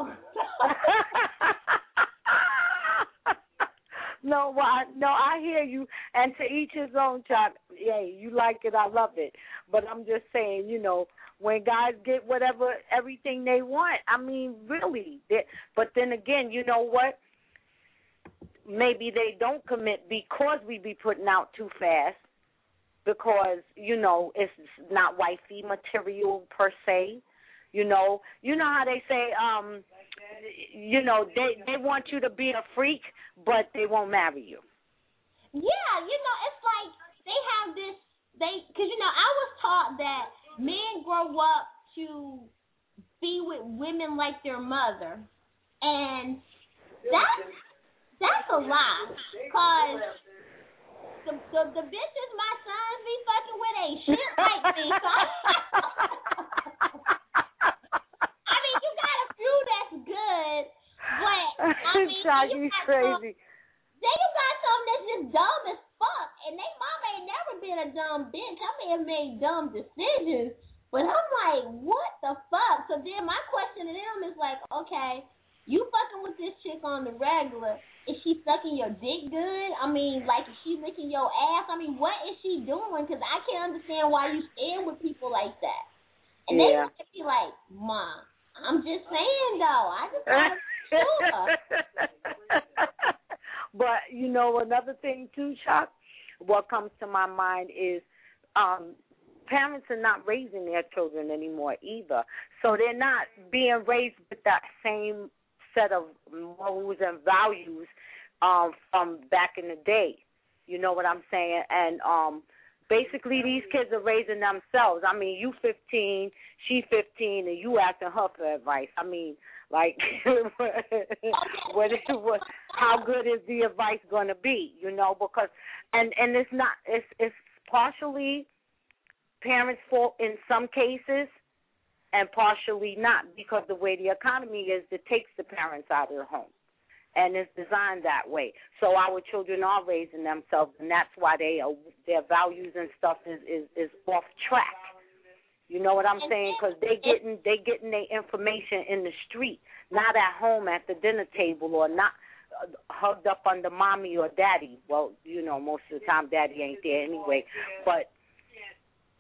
Speaker 20: No, well, I, no, I hear you. And to each his own, Chuck. Hey, you like it, I love it. But I'm just saying, you know, when guys get whatever, everything they want, I mean, really. They, but then again, you know what? Maybe they don't commit because we be putting out too fast, because, you know, it's not wifey material per se. You know, you know how they say, um, you know, they, they want you to be a freak, but they won't marry you.
Speaker 14: Yeah, you know, it's like they have this, they, because, you know, I was taught that men grow up to be with women like their mother. And that's, that's a lie. Because the, the, the bitches my sons be fucking with ain't shit like me. So I mean, you got a few that's good, but, I mean,
Speaker 20: Shot,
Speaker 14: you
Speaker 20: you
Speaker 14: got
Speaker 20: crazy.
Speaker 14: some, they got something that's just dumb as fuck. And they mama ain't never been a dumb bitch. I may have made dumb decisions, but I'm like, what the fuck? So then my question to them is like, okay, you fucking with this chick on the regular. Is she sucking your dick good? I mean, like, is she licking your ass? I mean, what is she doing? Because I can't understand why you stand with people like that. And
Speaker 20: Yeah.
Speaker 14: they look at me like, Mom, I'm just saying, though. I just want to be sure.
Speaker 20: But, you know, another thing, too, Chuck, what comes to my mind is um, parents are not raising their children anymore either. So they're not being raised with that same set of morals and values um, from back in the day. You know what I'm saying? And um, basically these kids are raising themselves. I mean, you fifteen, she fifteen, and you asking her for advice. I mean, like, what, what, how good is the advice going to be? You know, because and and it's not it's it's partially parents' fault in some cases, and partially not, because the way the economy is, it takes the parents out of the home, and it's designed that way. So our children are raising themselves, and that's why they are, their values and stuff is, is, is off track. You know what I'm saying? Because they getting they getting their information in the street, not at home at the dinner table, or not uh, hugged up under mommy or daddy. Well, you know, most of the time daddy ain't there anyway. But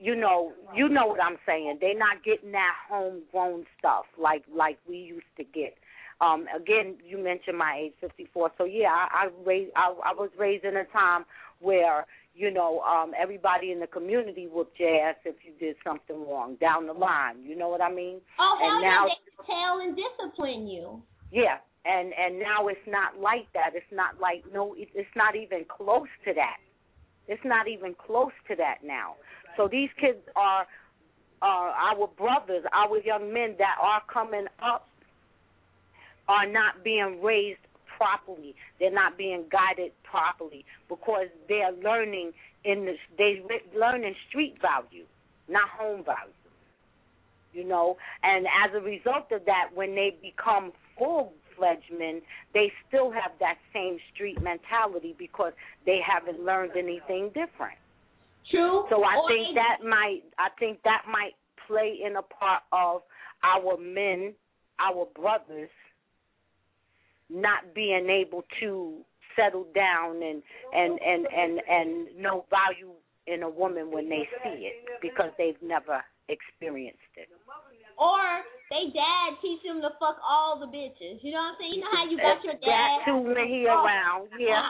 Speaker 20: you know, you know what I'm saying. They're not getting that homegrown stuff like like we used to get. Um, again, you mentioned my age, fifty-four. So yeah, I, I raised. I, I was raised in a time where you know um, everybody in the community whooped your ass if you did something wrong down the line. You know what I mean?
Speaker 14: Oh hell
Speaker 20: and now,
Speaker 14: yeah, they tell and discipline you.
Speaker 20: Yeah, and and now it's not like that. It's not like no. It, it's not even close to that. It's not even close to that now. So these kids are are our brothers, our young men that are coming up are not being raised properly. They're not being guided properly because they're learning in the they learning street value, not home value. You know, and as a result of that, when they become full-fledged men, they still have that same street mentality because they haven't learned anything different.
Speaker 14: True.
Speaker 20: So I
Speaker 14: or
Speaker 20: think that might I think that might play in a part of our men, our brothers, not being able to settle down and and, and, and, and know value in a woman when they see it because they've never experienced it.
Speaker 14: Or they dad teach them to fuck all the bitches. You know what I'm saying? You know how you got your dad?
Speaker 20: That too when he around, yeah.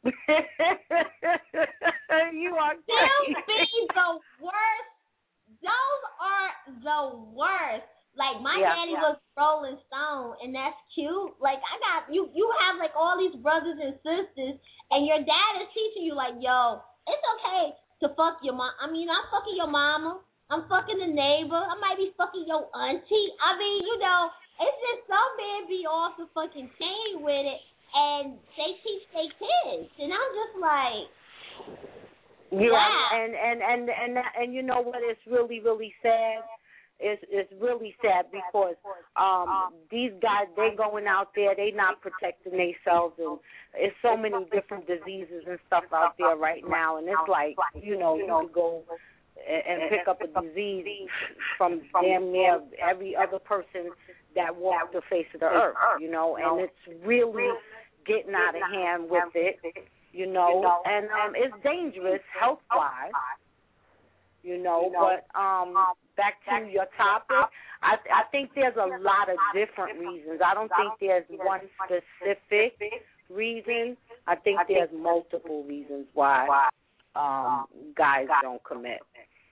Speaker 20: You are crazy.
Speaker 14: Them be the worst. Those are the worst. Like my
Speaker 20: yeah,
Speaker 14: daddy
Speaker 20: yeah.
Speaker 14: was Rolling Stone, and that's cute. Like I got you. You have like all these brothers and sisters, and your dad is teaching you like, yo, it's okay to fuck your mom. I mean, I'm fucking your mama. I'm fucking the neighbor. I might be fucking your auntie. I mean, you know, it's just some men be off the fucking chain with it, and they teach their kids, and I'm just like,
Speaker 20: yeah,
Speaker 14: wow.
Speaker 20: and and and and and, and you know what? It's really really sad. It's it's really sad because um these guys, they going out there, they not protecting themselves, and it's so many different diseases and stuff out there right now, and it's like, you know, you can go and pick up a disease from damn near every other person that walked the face of the earth, you know, and it's really getting out of hand with it, you know, and um, it's dangerous health-wise, you know, but um, back to your topic, I, I think there's a lot of different reasons. I don't think there's one specific reason. I think there's multiple reasons why um, guys don't commit.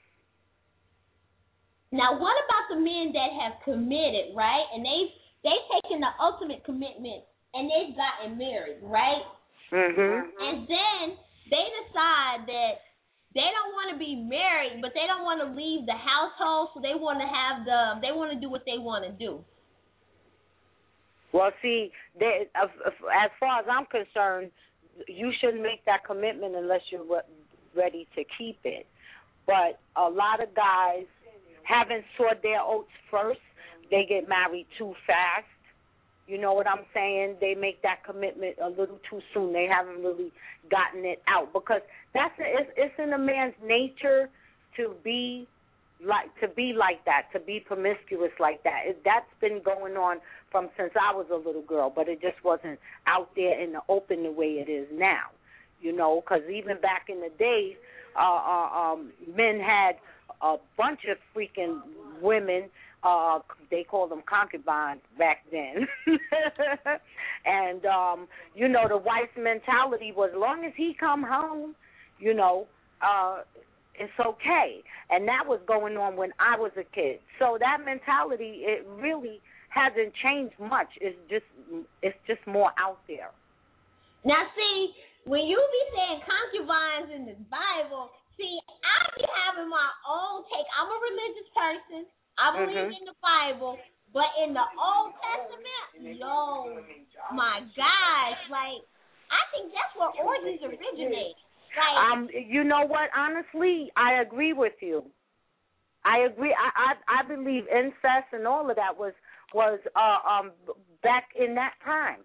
Speaker 14: Now, what about the men that have committed, right? And they've they've taken the ultimate commitment and they've gotten married, right?
Speaker 20: Mm-hmm.
Speaker 14: And then they decide that they don't want to be married, but they don't want to leave the household, so they want to have the they want to do what they want to do.
Speaker 20: Well, see, they, as far as I'm concerned, you shouldn't make that commitment unless you're ready to keep it. But a lot of guys haven't sorted their oats first. They get married too fast. You know what I'm saying? They make that commitment a little too soon. They haven't really gotten it out because that's it's, it's in a man's nature to be like to be like that, to be promiscuous like that. It, that's been going on from since I was a little girl, but it just wasn't out there in the open the way it is now. You know, because even back in the days, uh, uh, um, men had a bunch of freaking women. Uh, they called them concubines back then. And, um, you know, the wife's mentality was as long as he come home, you know, uh, it's okay. And that was going on when I was a kid. So that mentality, it really hasn't changed much. It's just it's just more out there.
Speaker 14: Now, see, when you be saying concubines in the Bible, see, I be having my own take. I'm a religious person. I believe mm-hmm. in the Bible. But in the Old Testament, yo, my gosh, like, I think that's where orgies originate. Like,
Speaker 20: um, you know what? Honestly, I agree with you. I agree. I I, I believe incest and all of that was was uh, um back in that time.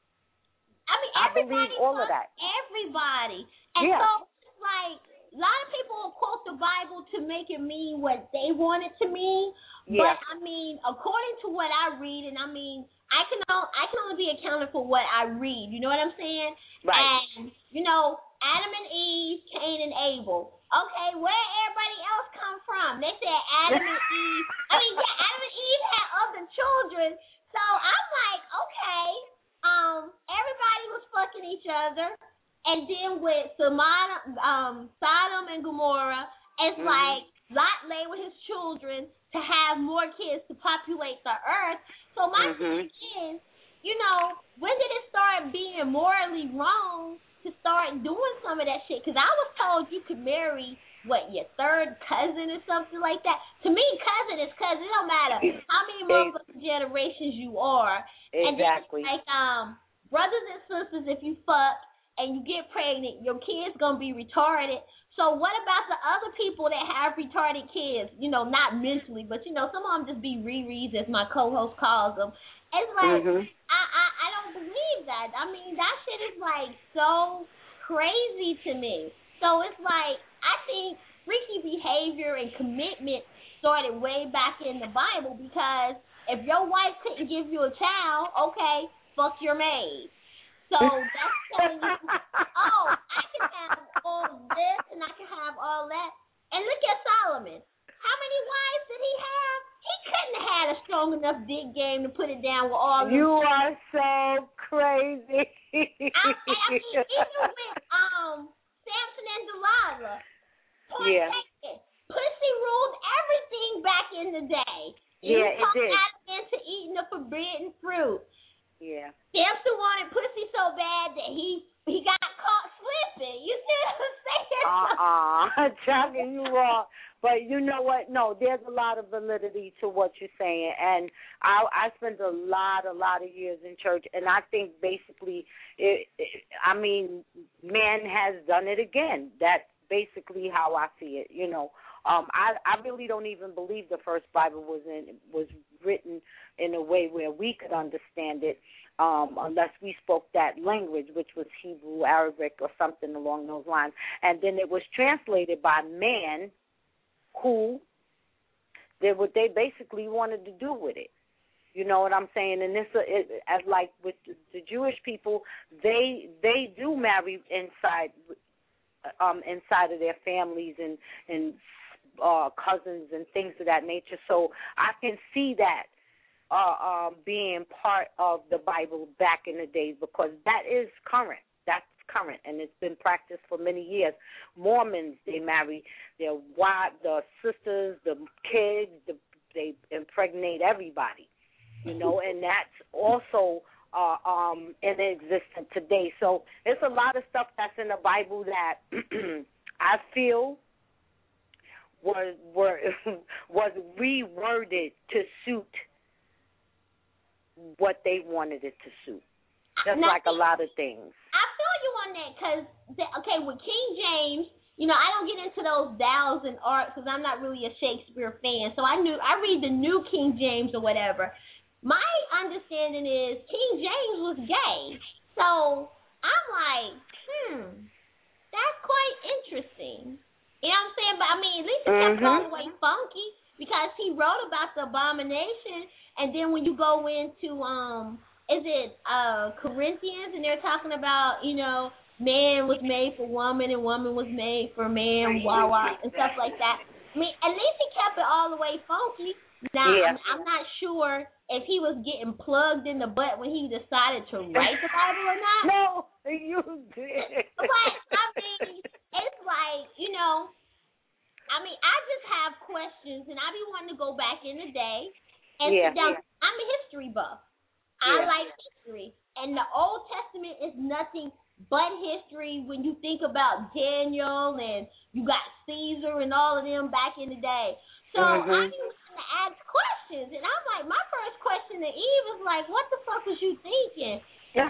Speaker 14: I mean,
Speaker 20: I believe all of that.
Speaker 14: Everybody. And
Speaker 20: yeah.
Speaker 14: so, it's like, a lot of people will quote the Bible to make it mean what they want it to mean.
Speaker 20: Yeah.
Speaker 14: But, I mean, according to what I read, and I mean, I can, I can only be accounted for what I read. You know what I'm saying?
Speaker 20: Right.
Speaker 14: And, you know, Adam and Eve, Cain and Abel. Okay, where everybody else come Sodom, um, Sodom and Gomorrah. It's
Speaker 20: Mhm.
Speaker 14: like Lot lay with his children to have more kids to populate the earth. So my
Speaker 20: Mhm.
Speaker 14: thing is, you know, when did it start being morally wrong to start doing some of that shit? Because I was told you could marry, what, your third cousin or something like that. To me, cousin is cousin. It don't matter how many motherfucking generations you are.
Speaker 20: Exactly.
Speaker 14: And then, like, um, brothers and sisters, if you fuck and you get pregnant, your kid's going to be retarded. So what about the other people that have retarded kids? You know, not mentally, but, you know, some of them just be rereads, as my co-host calls them. It's like,
Speaker 20: Mhm.
Speaker 14: I, I, I don't believe that. I mean, that shit is, like, so crazy to me. So it's like, I think freaky behavior and commitment started way back in the Bible, because if your wife couldn't give you a child, okay, fuck your maid. So that's telling you, oh, I can have all this and I can have all that. And look at Solomon. How many wives did he have? He couldn't have had a strong enough dick game to put it down with all them.
Speaker 20: You are so crazy.
Speaker 14: I, I mean, even with um Samson and Delilah. Point
Speaker 20: Yeah.
Speaker 14: taken. Pussy ruled everything back in the day.
Speaker 20: Yeah,
Speaker 14: you
Speaker 20: it did.
Speaker 14: Adam into eating the forbidden fruit.
Speaker 20: Yeah.
Speaker 14: Samson wanted pussy so bad that he he got caught slipping. You see what I'm saying?
Speaker 20: Uh-uh. Chuck, you wrong. But you know what? No, there's a lot of validity to what you're saying. And I I spent a lot, a lot of years in church, and I think basically, it, it, I mean, man has done it again. That's basically how I see it, you know. Um, I, I really don't even believe the first Bible was in was written in a way where we could understand it, um, unless we spoke that language, which was Hebrew, Arabic, or something along those lines. And then it was translated by man, who did what they basically wanted to do with it. You know what I'm saying? And this, it, as like with the, the Jewish people, they they do marry inside, um, inside of their families and and. Uh, cousins and things of that nature. So I can see that uh, um, being part of the Bible back in the days, because that is current. That's current, and it's been practiced for many years. Mormons, they marry their wives, the sisters, the kids, the, they impregnate everybody, you know, and that's also uh, um, in existence today. So there's a lot of stuff that's in the Bible that I feel was were, was reworded to suit what they wanted it to suit. Just
Speaker 14: now,
Speaker 20: like a lot of things.
Speaker 14: I feel you on that, because, okay, with King James, you know, I don't get into those thous and arts because I'm not really a Shakespeare fan. So I knew I read the new King James or whatever. My understanding is King James was gay. So I'm like, hmm, that's quite interesting. You know what I'm saying? But, I mean, at least it kept
Speaker 20: Mm-hmm.
Speaker 14: it all the way funky, because he wrote about the abomination, and then when you go into, um, is it uh, Corinthians, and they're talking about, you know, man was made for woman and woman was made for man, wah, wah, and stuff like that. I mean, at least he kept it all the way funky. Now,
Speaker 20: Yeah.
Speaker 14: I'm, I'm not sure if he was getting plugged in the butt when he decided to write the Bible or not.
Speaker 20: No, you did.
Speaker 14: But, I mean, it's like, you know, I mean, I just have questions, and I be wanting to go back in the day and
Speaker 20: Yeah,
Speaker 14: sit down.
Speaker 20: yeah.
Speaker 14: I'm a history buff. I
Speaker 20: Yeah.
Speaker 14: like history. And the Old Testament is nothing but history when you think about Daniel, and you got Caesar and all of them back in the day. So
Speaker 20: Mhm.
Speaker 14: I be wanting to ask questions, and I'm like, my first question to Eve is like, what the fuck was you thinking? How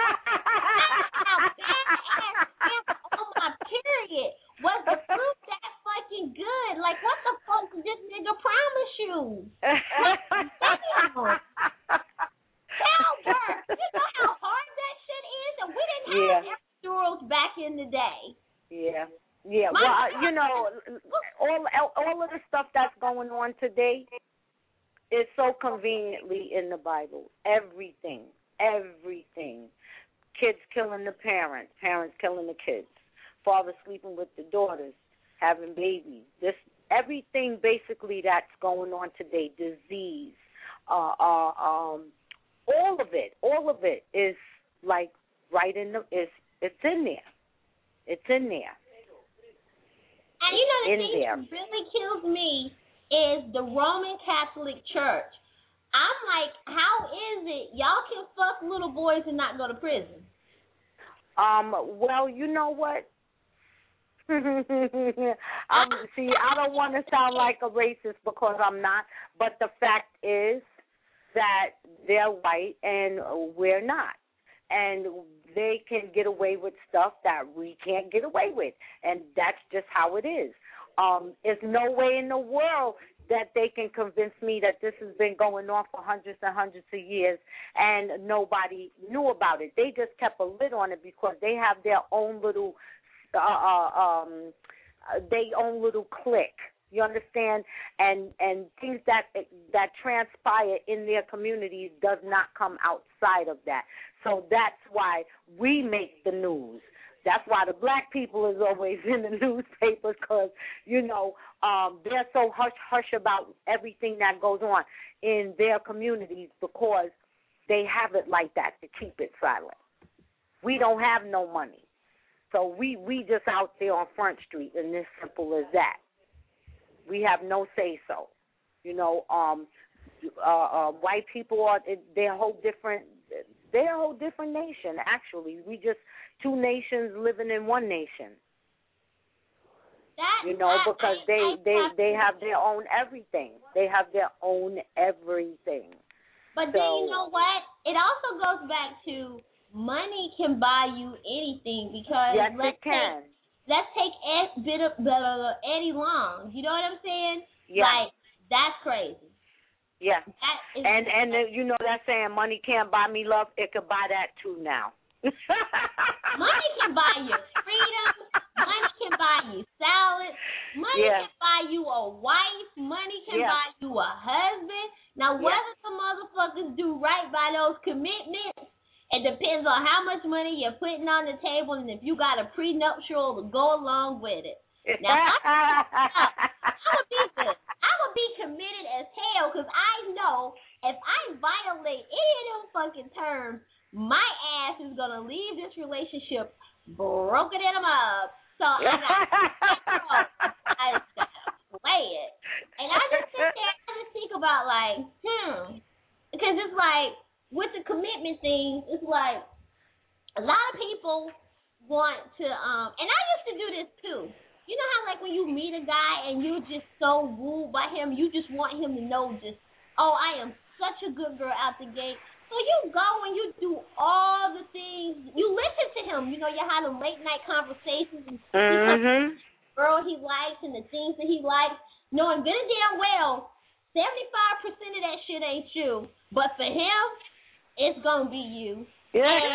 Speaker 14: bad on my period was the fruit that fucking good? Like, what the fuck did this nigga promise you? Damn. Childbirth. You know how hard that shit is? And we didn't have
Speaker 20: Yeah.
Speaker 14: epidurals back in the day.
Speaker 20: Yeah, yeah.
Speaker 14: My
Speaker 20: Well, uh, you know, all all of the stuff that's going on today is so conveniently in the Bible. Everything, everything. Kids killing the parents, parents killing the kids, fathers sleeping with the daughters, having babies. This everything basically that's going on today. Disease, uh, uh, um, all of it, all of it is like right in the is it's in there. It's in there.
Speaker 14: And you know the
Speaker 20: in
Speaker 14: thing
Speaker 20: there.
Speaker 14: that really kills me is the Roman Catholic Church. I'm like, how is it y'all can fuck little boys and not go to prison?
Speaker 20: Um. Well, you know what? um, see, I don't want to sound like a racist because I'm not, but the fact is that they're white and we're not. And they can get away with stuff that we can't get away with. And that's just how it is. Um, there's no way in the world that they can convince me that this has been going on for hundreds and hundreds of years and nobody knew about it. They just kept a lid on it because they have their own little uh, uh, um, their own little clique. You understand? And and things that that transpire in their communities does not come outside of that. So that's why we make the news. That's why the black people is always in the newspapers because, you know, um, they're so hush-hush about everything that goes on in their communities because they have it like that to keep it silent. We don't have no money. So we, we just out there on Front Street, and it's simple as that. We have no say-so. You know, um, uh, uh, white people are, they're a whole different, they're a whole different nation, actually. We just two nations living in one nation.
Speaker 14: That,
Speaker 20: you know,
Speaker 14: that,
Speaker 20: because
Speaker 14: I,
Speaker 20: they,
Speaker 14: I,
Speaker 20: they,
Speaker 14: I,
Speaker 20: they have their own everything. They have their own everything.
Speaker 14: But
Speaker 20: so,
Speaker 14: then you know what? It also goes back to money can buy you anything because
Speaker 20: yes,
Speaker 14: let's
Speaker 20: it can.
Speaker 14: Take, let's take Ed, bit of, blah, blah, blah, Eddie Long. You know what I'm saying?
Speaker 20: Yeah.
Speaker 14: Like, that's crazy.
Speaker 20: Yeah.
Speaker 14: That is
Speaker 20: and and uh, you know that saying, money can't buy me love. It could buy that too now.
Speaker 14: Money can buy you freedom. Money can buy you salad. Money
Speaker 20: yeah.
Speaker 14: can buy you a wife. Money can
Speaker 20: yeah.
Speaker 14: buy you a husband. Now,
Speaker 20: yeah.
Speaker 14: whether the motherfuckers do right by those commitments, it depends on how much money you're putting on the table and if you got a prenuptial to go along with it. Now, I, I would be good. I would be committed as hell because I know if I violate any of them fucking terms, my ass is going to leave this relationship broken in them up. So I got I just gotta play it. And I just sit there and just think about like, hmm. Because it's like, with the commitment thing, it's like, a lot of people want to, um, and I used to do this too. You know how like when you meet a guy and you're just so wooed by him, you just want him to know just, oh, I am such a good girl out the gate. So you go and you do all the things. You listen to him. You know, you have the late night conversations and
Speaker 20: mm-hmm.
Speaker 14: the girl he likes and the things that he likes, knowing good and damn well seventy-five percent of that shit ain't you. But for him, it's going to be you.
Speaker 20: Yeah.
Speaker 14: And,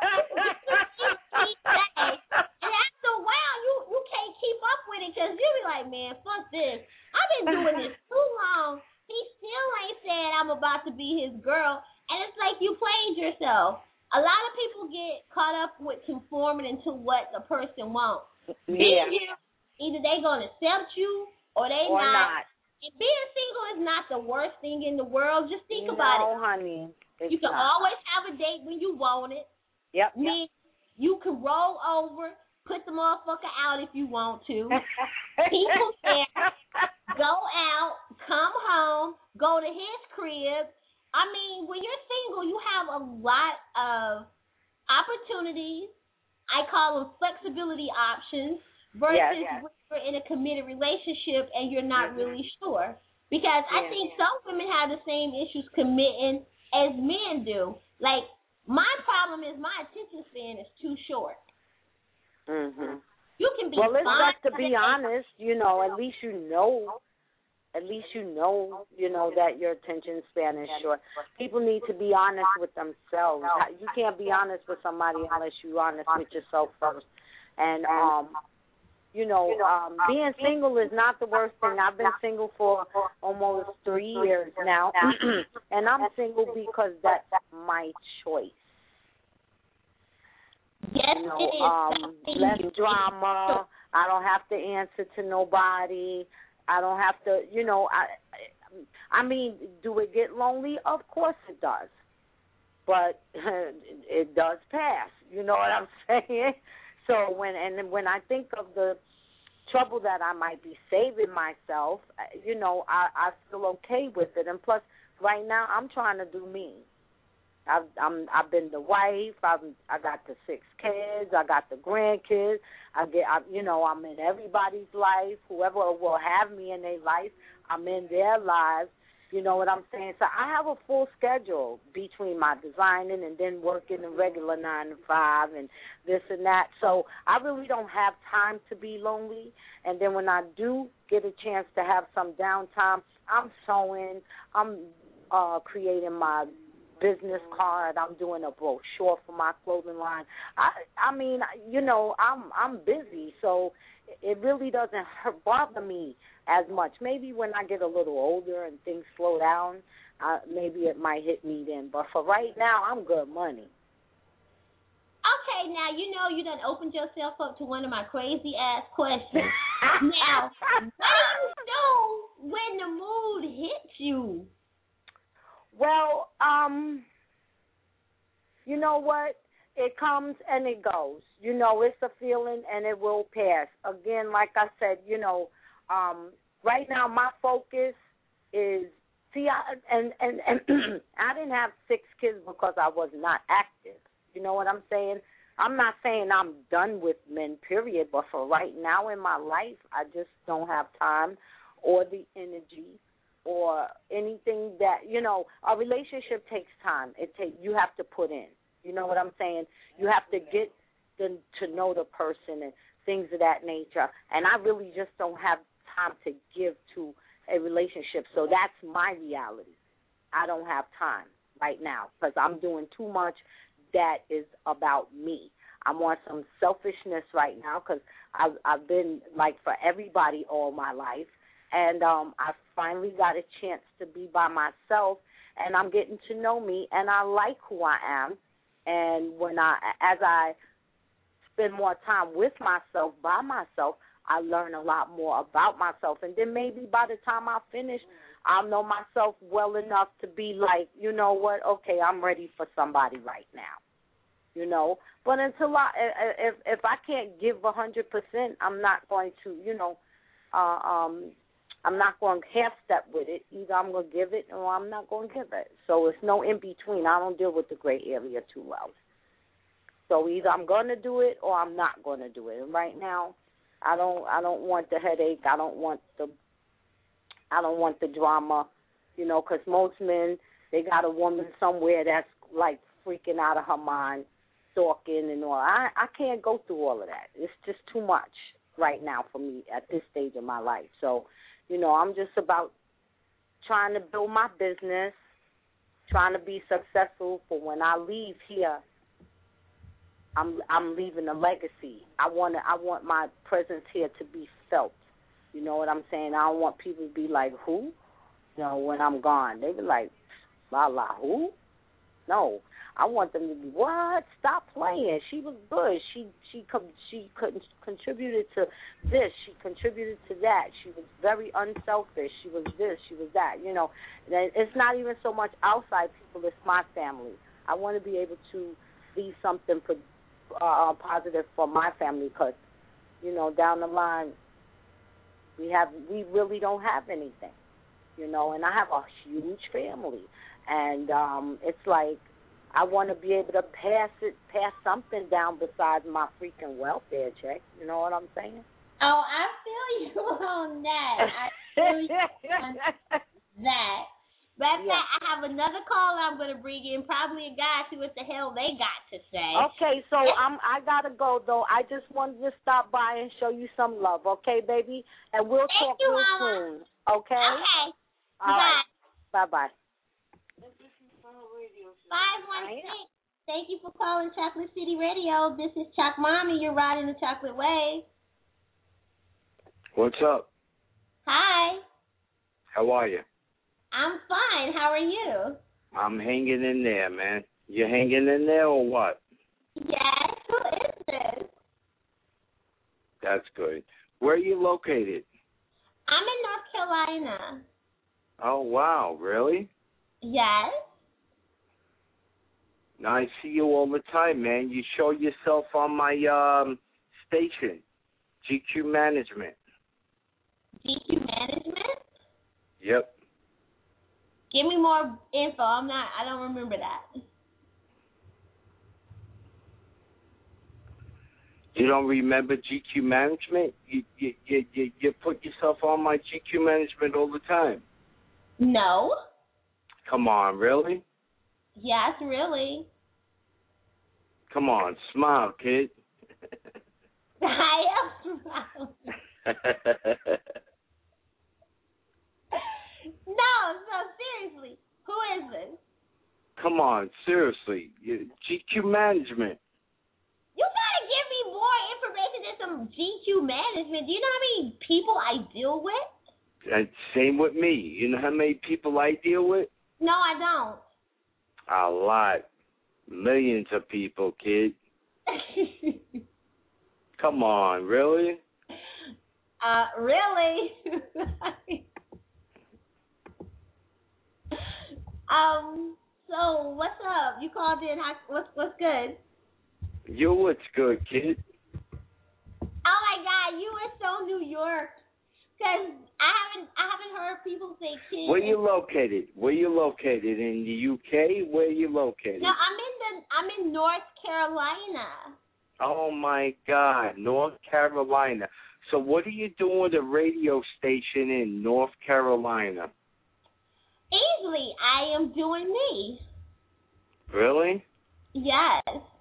Speaker 14: and after a while, you, you can't keep up with it because you'll be like, man, fuck this. I've been doing this too long. He still ain't said I'm about to be his girl. And it's like you played yourself. A lot of people get caught up with conforming into what the person wants.
Speaker 20: Yeah.
Speaker 14: Either they going to accept you or they
Speaker 20: or
Speaker 14: not.
Speaker 20: not.
Speaker 14: And being single is not the worst thing in the world. Just think
Speaker 20: no,
Speaker 14: about it.
Speaker 20: No, honey.
Speaker 14: You can
Speaker 20: not.
Speaker 14: always have a date when you want it.
Speaker 20: Yep.
Speaker 14: I mean,
Speaker 20: yep.
Speaker 14: you can roll over, put the motherfucker out if you want to. People there, go out, come home, go to his crib. I mean, when you're single, you have a lot of opportunities. I call them flexibility options versus
Speaker 20: yes, yes.
Speaker 14: when you're in a committed relationship and you're not mm-hmm. really sure. Because yeah, I think yeah. some women have the same issues committing as men do. Like, my problem is my attention span is too short.
Speaker 20: Mhm.
Speaker 14: You can be
Speaker 20: well. It's
Speaker 14: fine
Speaker 20: just to be honest, you know. At least you know. At least you know, you know that your attention span is short. People need to be honest with themselves. You can't be honest with somebody unless you're honest with yourself first. And um, you know, um, being single is not the worst thing. I've been single for almost three years now, and I'm single because that's my choice.
Speaker 14: Yes,
Speaker 20: you know,
Speaker 14: it is.
Speaker 20: um, less drama. I don't have to answer to nobody. I don't have to, you know, I I mean, do it get lonely? Of course it does. But it does pass. You know what I'm saying? So when and when I think of the trouble that I might be saving myself, you know, I, I feel okay with it. And plus, right now, I'm trying to do me. I've I'm I've been the wife. I've I got the six kids. I got the grandkids. I get I, you know I'm in everybody's life. Whoever will have me in their life, I'm in their lives. You know what I'm saying? So I have a full schedule between my designing and then working the regular nine to five and this and that. So I really don't have time to be lonely. And then when I do get a chance to have some downtime, I'm sewing. I'm uh, creating my business card. I'm doing a brochure for my clothing line. I I mean, you know, I'm I'm busy, so it really doesn't hurt, bother me as much. Maybe when I get a little older and things slow down, uh, maybe it might hit me then. But for right now, I'm good money.
Speaker 14: Okay, now you know you done opened yourself up to one of my crazy ass questions. Now, what do you do when the mood hits you?
Speaker 20: Well, um, you know what? It comes and it goes. You know, it's a feeling and it will pass. Again, like I said, you know, um, right now my focus is, see, I, and, and, and I didn't have six kids because I was not active. You know what I'm saying? I'm not saying I'm done with men, period, but for right now in my life, I just don't have time or the energy or anything that, you know, a relationship takes time. It take you have to put in. You know what I'm saying? You have to get the, to know the person and things of that nature. And I really just don't have time to give to a relationship. So that's my reality. I don't have time right now because I'm doing too much that is about me. I'm on some selfishness right now because I've, I've been, like, for everybody all my life. And um, I finally got a chance to be by myself, and I'm getting to know me, and I like who I am. And when I, as I spend more time with myself, by myself, I learn a lot more about myself. And then maybe by the time I finish, I'll know myself well enough to be like, you know what, okay, I'm ready for somebody right now. You know, but until I, if if I can't give a hundred percent, I'm not going to, you know, uh, um, I'm not going to half step with it. Either I'm going to give it or I'm not going to give it. So it's no in between. I don't deal with the gray area too well. So either I'm going to do it or I'm not going to do it. And right now, I don't I don't want the headache. I don't want the I don't want the drama, you know, because most men, they got a woman somewhere that's like freaking out of her mind, stalking and all. I, I can't go through all of that. It's just too much right now for me at this stage of my life. So, you know, I'm just about trying to build my business, trying to be successful for when I leave here. I'm I'm leaving a legacy. I want to, I want my presence here to be felt. You know what I'm saying? I don't want people to be like, who? You know, when I'm gone. They be like, la la, who? No. I want them to be, what? Stop playing. She was good. She she she couldn't contributed to this. She contributed to that. She was very unselfish. She was this. She was that. You know, it's not even so much outside people. It's my family. I want to be able to be something for, uh, positive for my family because, you know, down the line, we have we really don't have anything. You know, and I have a huge family, and um, it's like, I want to be able to pass it, pass something down besides my freaking welfare check. You know what I'm saying?
Speaker 14: Oh, I feel you on that. I feel you on that. But yeah. I have another caller I'm going to bring in, probably a guy, see what the hell they got to say.
Speaker 20: Okay, so I'm, I got to go, though. I just wanted to stop by and show you some love, okay, baby? And we'll
Speaker 14: Thank
Speaker 20: talk
Speaker 14: you,
Speaker 20: real
Speaker 14: Mama.
Speaker 20: soon, okay?
Speaker 14: Okay.
Speaker 20: All
Speaker 14: Bye.
Speaker 20: Right. Bye-bye.
Speaker 14: five one six. Thank you for calling Chocolate City Radio. This is Choc Mommy. You're riding the chocolate wave.
Speaker 21: What's up?
Speaker 14: Hi.
Speaker 21: How are you?
Speaker 14: I'm fine. How are you?
Speaker 21: I'm hanging in there, man. You hanging in there or what?
Speaker 14: Yes. Who is this?
Speaker 21: That's good. Where are you located?
Speaker 14: I'm in North Carolina.
Speaker 21: Oh, wow. Really?
Speaker 14: Yes.
Speaker 21: I see you all the time, man. You show yourself on my um station? G Q Management.
Speaker 14: G Q Management?
Speaker 21: Yep.
Speaker 14: Give me more info. I'm not. I don't remember that.
Speaker 21: You don't remember G Q Management? You you you you, you put yourself on my G Q Management all the time.
Speaker 14: No.
Speaker 21: Come on, really?
Speaker 14: Yes, really.
Speaker 21: Come on, smile, kid.
Speaker 14: I am smiling. No, no, seriously. Who is this?
Speaker 21: Come on, seriously. You- G Q Management.
Speaker 14: You gotta give me more information than some G Q Management. Do you know how many people I deal with?
Speaker 21: Uh, same with me. You know how many people I deal with?
Speaker 14: No, I don't.
Speaker 21: A lot. Millions of people, kid. Come on, really?
Speaker 14: Uh, really? um. So what's up? You called in. How, what's what's good?
Speaker 21: You, what's good, kid?
Speaker 14: Oh my God, you are so New York. Cause I haven't I haven't heard people say kid.
Speaker 21: Where you located? Where you located? In the U K? Where you located?
Speaker 14: No, I'm in the I'm in North Carolina.
Speaker 21: Oh my God, North Carolina. So what are you doing with a radio station in North Carolina?
Speaker 14: Easily, I am doing me.
Speaker 21: Really?
Speaker 14: Yes.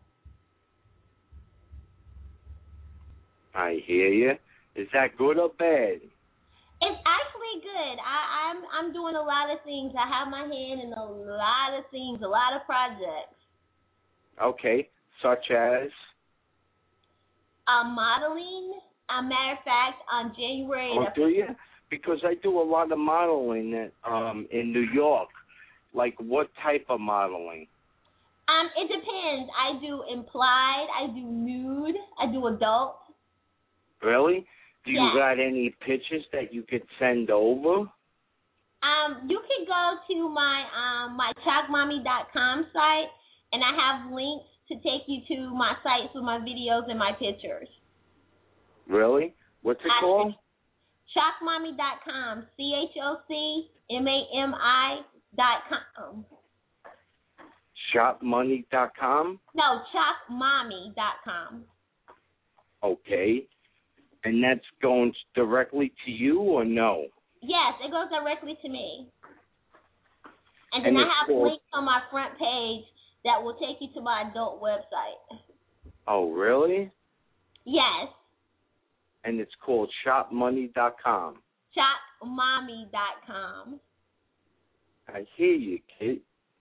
Speaker 21: I hear you. Is that good or bad?
Speaker 14: It's actually good. I, I'm I'm doing a lot of things. I have my hand in a lot of things, a lot of projects.
Speaker 21: Okay, such as?
Speaker 14: Uh, modeling. A matter of fact, on January.
Speaker 21: Oh, do you? Because I do a lot of modeling at, um, in New York. Like what type of modeling?
Speaker 14: Um, it depends. I do implied. I do nude. I do adult.
Speaker 21: Really? Do you
Speaker 14: Yeah.
Speaker 21: got any pictures that you could send over?
Speaker 14: Um, you can go to my um my chalk mommy dot com site, and I have links to take you to my sites with my videos and my pictures.
Speaker 21: Really? What's it called?
Speaker 14: chalk mommy dot com. C H O C M A M I dot com.
Speaker 21: shop money dot com?
Speaker 14: No, chalk mommy dot com.
Speaker 21: Okay. And that's going directly to you or no?
Speaker 14: Yes, it goes directly to me. And then
Speaker 21: And
Speaker 14: I
Speaker 21: it's
Speaker 14: have
Speaker 21: called-
Speaker 14: links on my front page that will take you to my adult website.
Speaker 21: Oh, really?
Speaker 14: Yes,
Speaker 21: And it's called shop money dot com.
Speaker 14: chalk mommy dot com.
Speaker 21: I hear you, kid.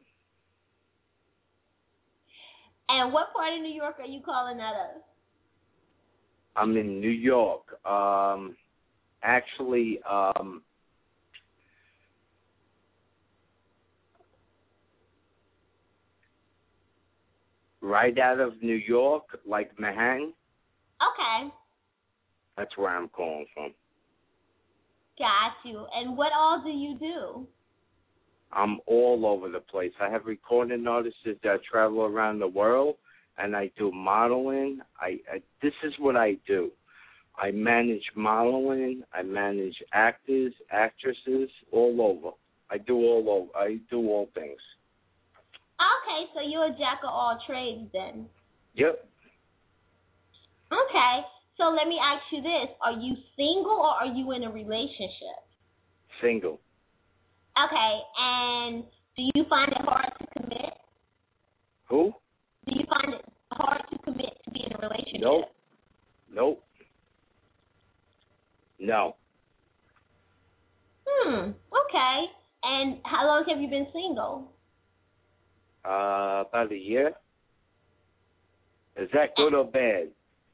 Speaker 14: And what part of New York are you calling that of?
Speaker 21: I'm in New York. Um, actually, um, right out of New York, like Manhattan.
Speaker 14: Okay,
Speaker 21: That's where I'm calling from.
Speaker 14: got you. And what all do you do?
Speaker 21: I'm all over the place. I have recording artists that travel around the world, and I do modeling. I, I this is what I do. I manage modeling. I manage actors, actresses, all over. I do all over. I do all things.
Speaker 14: Okay, so you're a jack of all trades then.
Speaker 21: Yep.
Speaker 14: Okay, so let me ask you this. Are you single or are you in a relationship?
Speaker 21: Single.
Speaker 14: Okay, and do you find it hard to commit?
Speaker 21: Who?
Speaker 14: Do you find it hard to commit to be in a relationship?
Speaker 21: Nope. Nope. No.
Speaker 14: Hmm, okay. And how long have you been single?
Speaker 21: Uh, about a year. Is that good or bad?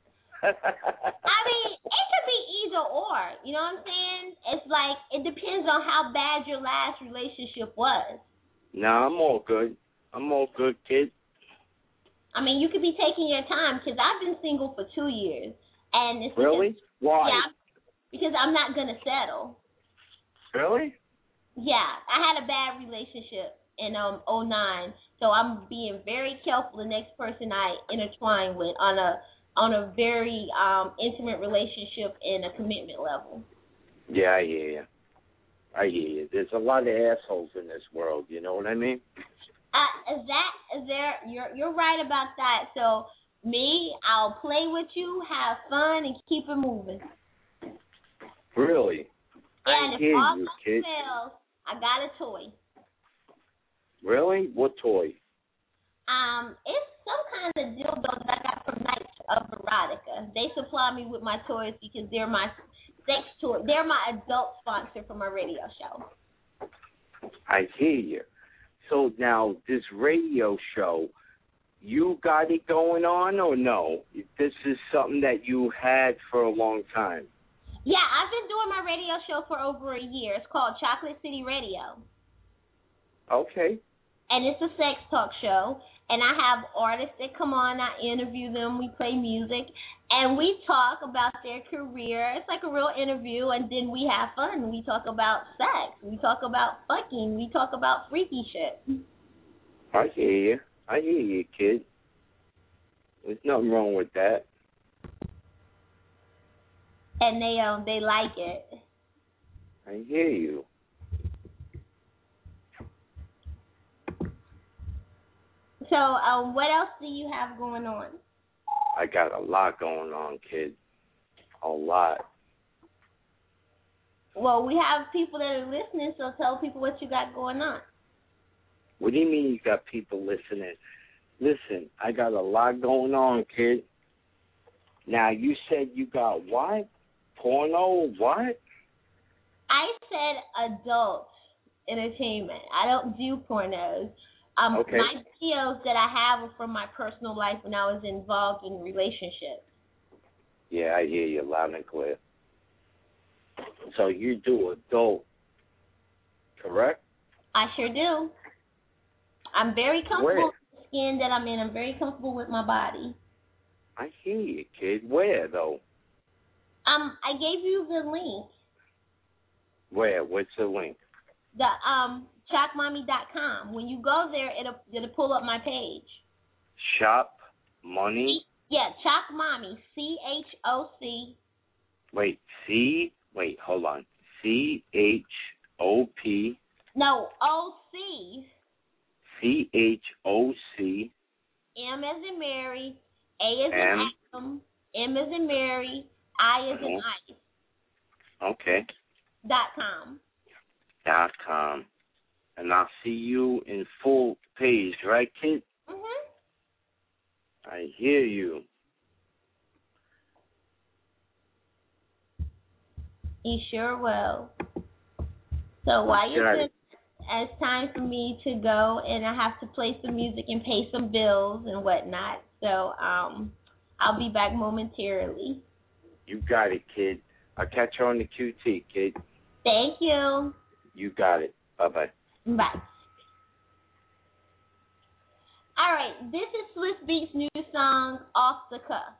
Speaker 14: I mean, it could be either or. You know what I'm saying? It's like, it depends on how bad your last relationship was.
Speaker 21: No, I'm all good. I'm all good, kid.
Speaker 14: I mean, you could be taking your time, because I've been single for two years. And it's
Speaker 21: Really?
Speaker 14: Because,
Speaker 21: Why?
Speaker 14: Yeah, because I'm not going to settle.
Speaker 21: Really?
Speaker 14: Yeah, I had a bad relationship in um oh nine, so I'm being very careful the next person I intertwine with on a on a very um, intimate relationship and a commitment level.
Speaker 21: Yeah, I hear you. I hear you. There's a lot of assholes in this world. You know what I mean?
Speaker 14: Uh, is that is there? You're you're right about that. So me, I'll play with you, have fun, and keep it moving.
Speaker 21: Really?
Speaker 14: And
Speaker 21: I
Speaker 14: if
Speaker 21: hear
Speaker 14: all
Speaker 21: you,
Speaker 14: else
Speaker 21: kid.
Speaker 14: fails, I got a toy.
Speaker 21: Really? What toy?
Speaker 14: Um, it's some kind of dildo that I got from Knights of Erotica. They supply me with my toys because they're my sex toy. They're my adult sponsor for my radio show.
Speaker 21: I hear you. So now, this radio show, you got it going on or no? This is something that you had for a long time.
Speaker 14: Yeah, I've been doing my radio show for over a year. It's called Chocolate City Radio.
Speaker 21: Okay.
Speaker 14: And it's a sex talk show. And I have artists that come on, I interview them, we play music, and we talk about their career. It's like a real interview, and then we have fun. We talk about sex. We talk about fucking. We talk about freaky shit.
Speaker 21: I hear you. I hear you, kid. There's nothing wrong with that.
Speaker 14: And they um they like it.
Speaker 21: I hear you.
Speaker 14: So, um, what else do you have going on?
Speaker 21: I got a lot going on, kid. A lot.
Speaker 14: Well, we have people that are listening, so tell people what you got going on.
Speaker 21: What do you mean you got people listening? Listen, I got a lot going on, kid. Now, you said you got what? Porno? What?
Speaker 14: I said adult entertainment. I don't do pornos. Um,
Speaker 21: okay.
Speaker 14: My videos that I have are from my personal life when I was involved in relationships.
Speaker 21: Yeah, I hear you loud and clear. So you do adult, correct?
Speaker 14: I sure do. I'm very comfortable
Speaker 21: Where?
Speaker 14: with the skin that I'm in. I'm very comfortable with my body.
Speaker 21: I hear you, kid. Where, though?
Speaker 14: Um, I gave you the link.
Speaker 21: Where? What's the link?
Speaker 14: The um chock mommy dot com. When you go there, it'll it'll pull up my page.
Speaker 21: Shop money.
Speaker 14: Yeah, Chock Mommy. C H O C.
Speaker 21: Wait, C. Wait, hold on. C H O P.
Speaker 14: No, O C.
Speaker 21: C H O C.
Speaker 14: M as in Mary. A as in
Speaker 21: M.
Speaker 14: Adam. M as in Mary. I as in
Speaker 21: Uh-huh.
Speaker 14: ice.
Speaker 21: Okay.
Speaker 14: Dot com.
Speaker 21: Dot com. And I'll see you in full page, right, kid?
Speaker 14: Mhm.
Speaker 21: I hear you.
Speaker 14: You sure will. So while you're
Speaker 21: Got
Speaker 14: doing,
Speaker 21: it.
Speaker 14: it's time for me to go, and I have to play some music and pay some bills and whatnot. So um, I'll be back momentarily.
Speaker 21: You got it, kid. I'll catch you on the Q T, kid.
Speaker 14: Thank you.
Speaker 21: You got it. Bye-bye.
Speaker 14: Bye. All right, this is Swiss Beats' new song, Off the Cuff.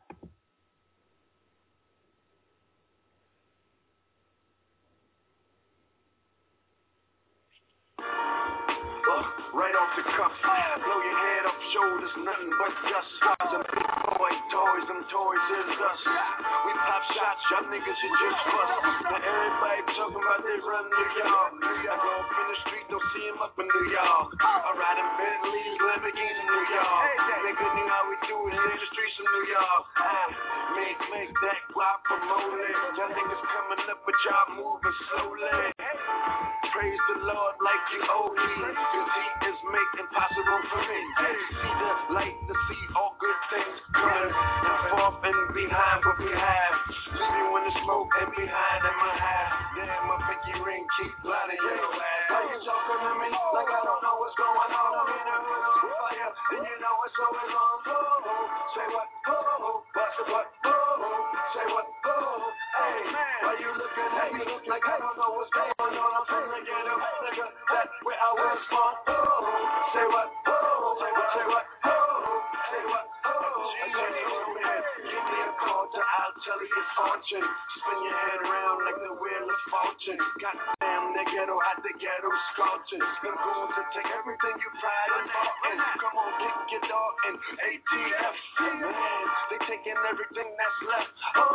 Speaker 17: Right off the cuff, blow your head off shoulders, nothing but dust. Them big boy toys, them toys is us. We pop shots, y'all niggas should just bust. Now everybody talking about they run New York. I go up in the street, don't see him up in New York. I ride in Bentleys, Lamborghinis in New York. Nigga knew how we do it in the streets of New York. Make, make that guap promote it. Y'all niggas coming up, but y'all moving slowly. Praise the Lord like you owe me, cause he is making possible for me. See the light to see all good things coming, and forth and behind what we have. Leave you in the smoke and behind in my hat. Damn, my pinky ring keep blinding your ass. Why you talking to me like I don't know what's going on? I'm in the hood on fire, and you know it's always on. Oh, oh, say what? Oh, oh, what's the what? Oh, oh, say what? Oh, hey, why you looking at me like I don't know what's going on? I'm from the ghetto, nigga, that's where I was born. Oh, say what? Oh, say what? Say what? Oh, say what? Oh, give me a quarter, I'll tell you your fortune. Spin your head around like the wheel of fortune. scorching. Goddamn, the ghetto had the ghetto scorching. Them goons to take everything you pride and fought in. Come on, kick your dog in A T F. Man, they taking everything that's left.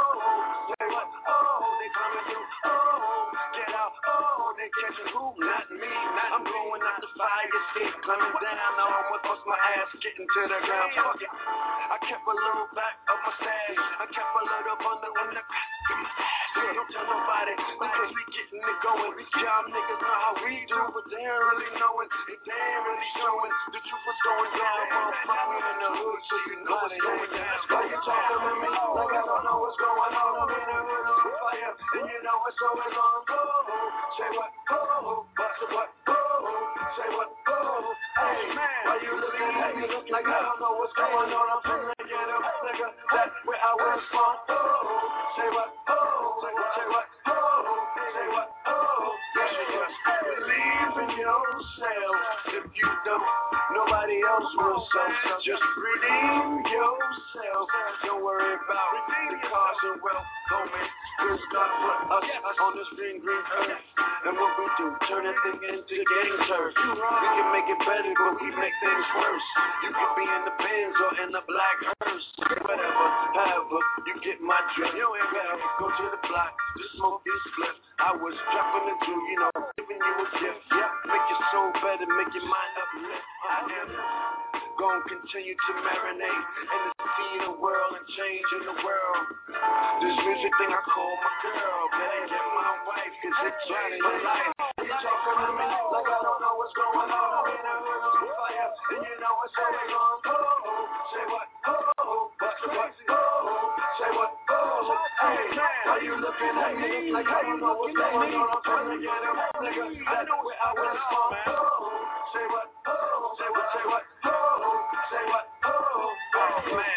Speaker 17: Oh, say what? Oh, they coming through. Oh, get out. Oh, they catching who? Not me. Not I'm blowing out the fire escape, climbing down. I almost bust my ass getting to the ground. Fuck it. I kept a little back of my stash. I kept a little bundle in the back of my ass. Don't tell nobody because we getting it going. Y'all niggas know how we do, but they ain't really knowing. They ain't really showing. The truth was going down. Motherfucker in the hood, so you know what's going down. Why you talking to me like I don't know what's going on? I'm in the hood on fire, and you know it's always on. Oh, say what? Oh, what's the what? Oh, say what? Oh, hey, man, why you looking at me like I don't know what's going on? I'm trying to get up, nigga. That's where I was from. Oh, say what? Oh, say what? Say what? Oh, say what? Oh, you should just believe in yourself. If you don't, nobody else will. So just redeem yourself. Don't worry about the cars and wealth coming. Cause God put us on this green, green earth. And what we do, turn that thing into gang turf. We can make it better, but we make things worse. You can be in the Benz or in the black hearse. Whatever, however, you get my drift. You ain't gotta go to the block to smoke this split. I was dropping the jewel, you know, giving you a gift. Yeah, make your soul better, make your mind uplift. I am gonna continue to marinate in the sea of the world and change in the world. This music thing I call my girl, better get my wife, cause it changed my life. You talking to me like I don't know what's going on. I'm in the hood on fire, and you know what's going on. Oh, say what? Oh, what's the what? Oh, say what? Oh, hey, are you looking at me like I don't know what's going on? I'm trying to get up, nigga. That's where I was from. Oh, say what? Oh, say what? Say what? Oh, say what? Oh, oh, man.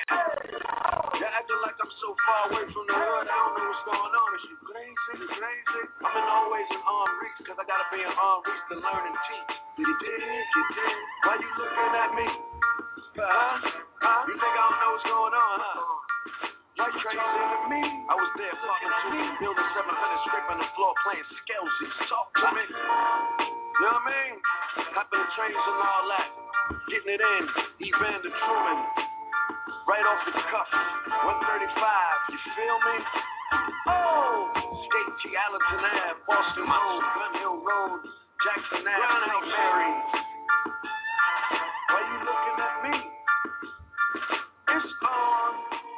Speaker 17: You're acting like I'm so far away from the hood. I don't know what's going on. Is you crazy? You crazy? I'm in always in arm reach, cause I gotta be in arm reach to learn and teach. You did, you did. Why you looking at me? Huh? Huh? You think I don't know what's going on, huh? You crazy to me? I was there fucking to me, building seven hundred, scraping the floor, playing Skelzy. Talk to me. You know what I mean? Hopping the trains and all that. Getting it in. Evander Truman. Right off the cuff. one thirty-five. You feel me? Oh! Skate G. Allerton Ave. Boston Road. Gun Hill Road. Jackson Ave. Saint Mary. Why you looking at me? It's on.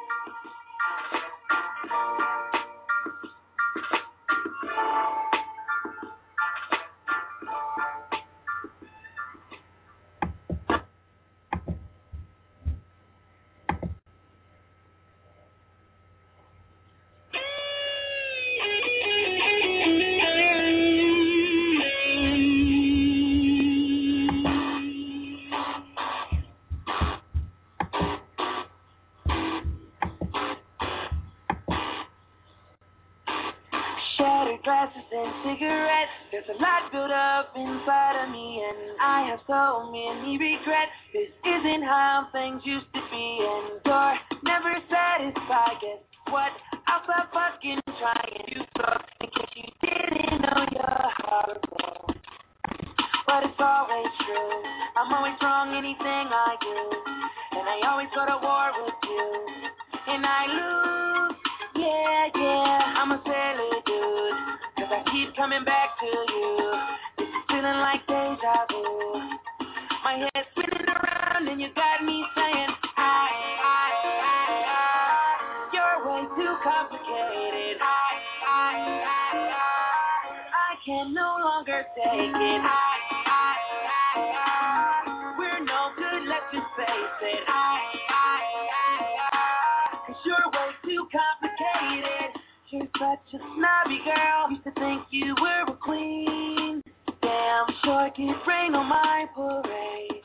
Speaker 18: Glasses and cigarettes. There's a lot built up inside of me, and I have so many regrets. This isn't how things used to be, and you're never satisfied. Guess what? I'll stop fucking trying. You suck in case you didn't know your heart was. But it's always true. I'm always wrong anything I do, and I always go to war with you, and I lose. Yeah, yeah, I'm a silly dude, cause I keep coming back to you. This is feeling like deja vu. My head's spinning around and you got me saying, I, I, I, I. You're way too complicated. I, I, I, I. I can no longer take it. I, I, I, I. We're no good, let's just face it. I, I, I, I. Cause you're way too complicated. You're such a snobby girl. Used to think you were a queen. Damn sure could rain on my parade.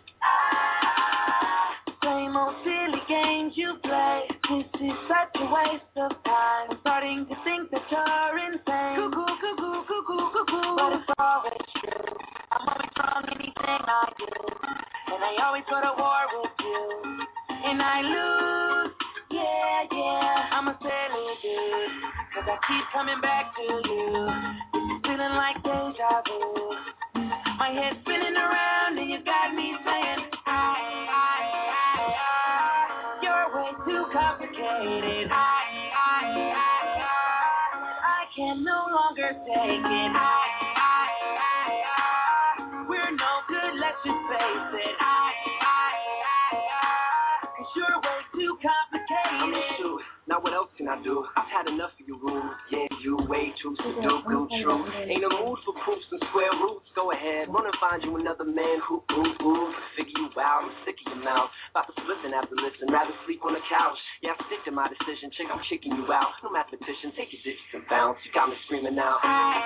Speaker 18: Ah, same old silly games you play. This is such a waste of time. I'm starting to think that you're insane. Cuckoo, cuckoo, cuckoo, cuckoo. But it's always true. I'm always wrong anything I do, and I always go to war with you, and I lose. Yeah, yeah, I'm a silly dude, cause I keep coming back to you. This is feeling like deja vu. My head's spinning around and you got me saying, I, I, I, I. You're way too complicated. I, I, I, I. I can no longer take it. I, I, I, I. We're no good, let's just face it. I, I, I, I. Cause you're way too complicated.
Speaker 1: Now what else can I do? I've had enough of your rules. Yeah, you way too stupid, true. Ain't no mood for proofs and square roots. Go ahead, run and find you another man who ooh ooh. Figure you out, I'm sick of your mouth. About to listen after listen, rather sleep on the couch. Yeah, I stick to my decision, chick, I'm kicking you out. No mathematician, take your digits and bounce. You got me screaming out.
Speaker 18: I, I,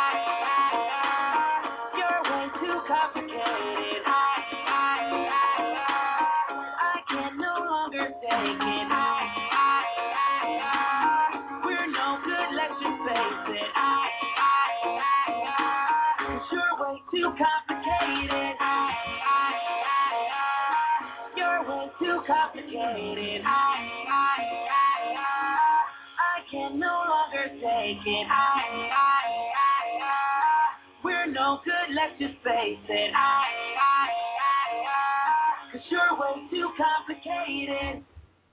Speaker 18: I, you're way too complicated. I, I, I, I, I can no longer take it. I, let's just face it, I, I, I, I, cause you're way too complicated, I, I, I, I, you're way too complicated, I, I, I, I, I can no longer take it, I, I, I, I, we're no good, let's just face it, I, I, I, I, cause you're way too complicated.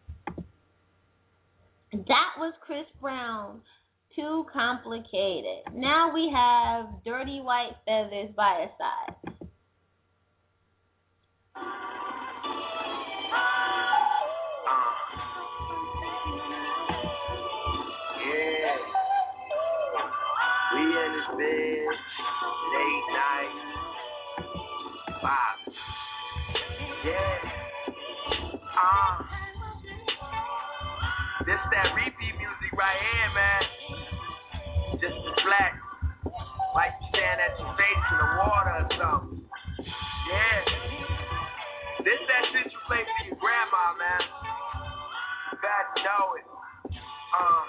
Speaker 14: That was Chris Brown. Too complicated. Now we have Dirty White Feathers by his side.
Speaker 1: Uh, yeah. We in this bitch. Late night. Vibe. Yeah. Uh. This that repeat music right here, man. Just the flex, like you stand at your face in the water or something. Yeah. This that shit you play for your grandma, man. You better know it. Uh.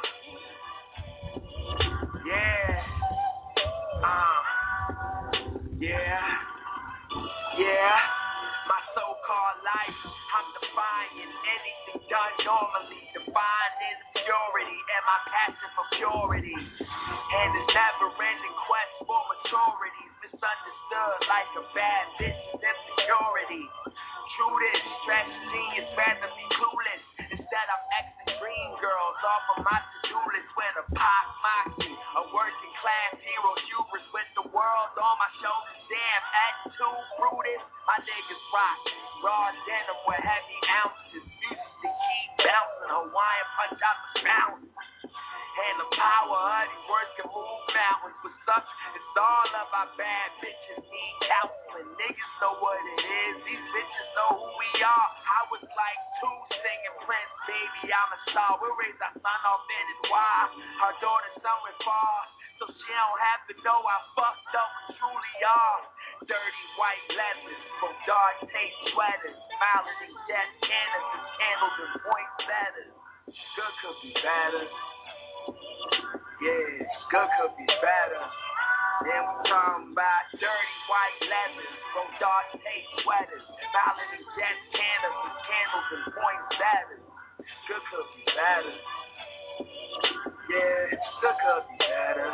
Speaker 1: Yeah. Uh. Yeah. Yeah. My so-called life, I'm defying anything done normally. Defined in purity and my passion for purity. And this never-ending quest for maturity. Misunderstood like a bad bitch's insecurity. True this, stretch genius, randomly clueless. Instead I'm Xing dream girls off of my to-do list with a pop moxie. A working class hero hubris with the world on my shoulders. Damn, at two Brutus, my niggas rock. Raw denim with heavy ounces. Music to keep bouncing. Hawaiian punch out the bounce. And the power of these words can move mountains. But such, it's all about bad bitches need counseling. Niggas know what it is. These bitches know who we are. I was like two singing Prince, baby, I'm a star. We'll raise our son off in his wife. Our daughter somewhere far. So she don't have to know I fucked up we truly are. Dirty white leathers from dark tape sweaters. Smiling in death cannons, candles and poinsettias. Good could be better. Yeah, good could be better. Then we talking about dirty white leathers from dark tape sweaters. Smiling in death cannons, candles and poinsettias. Good could be better. Yeah, good could be better.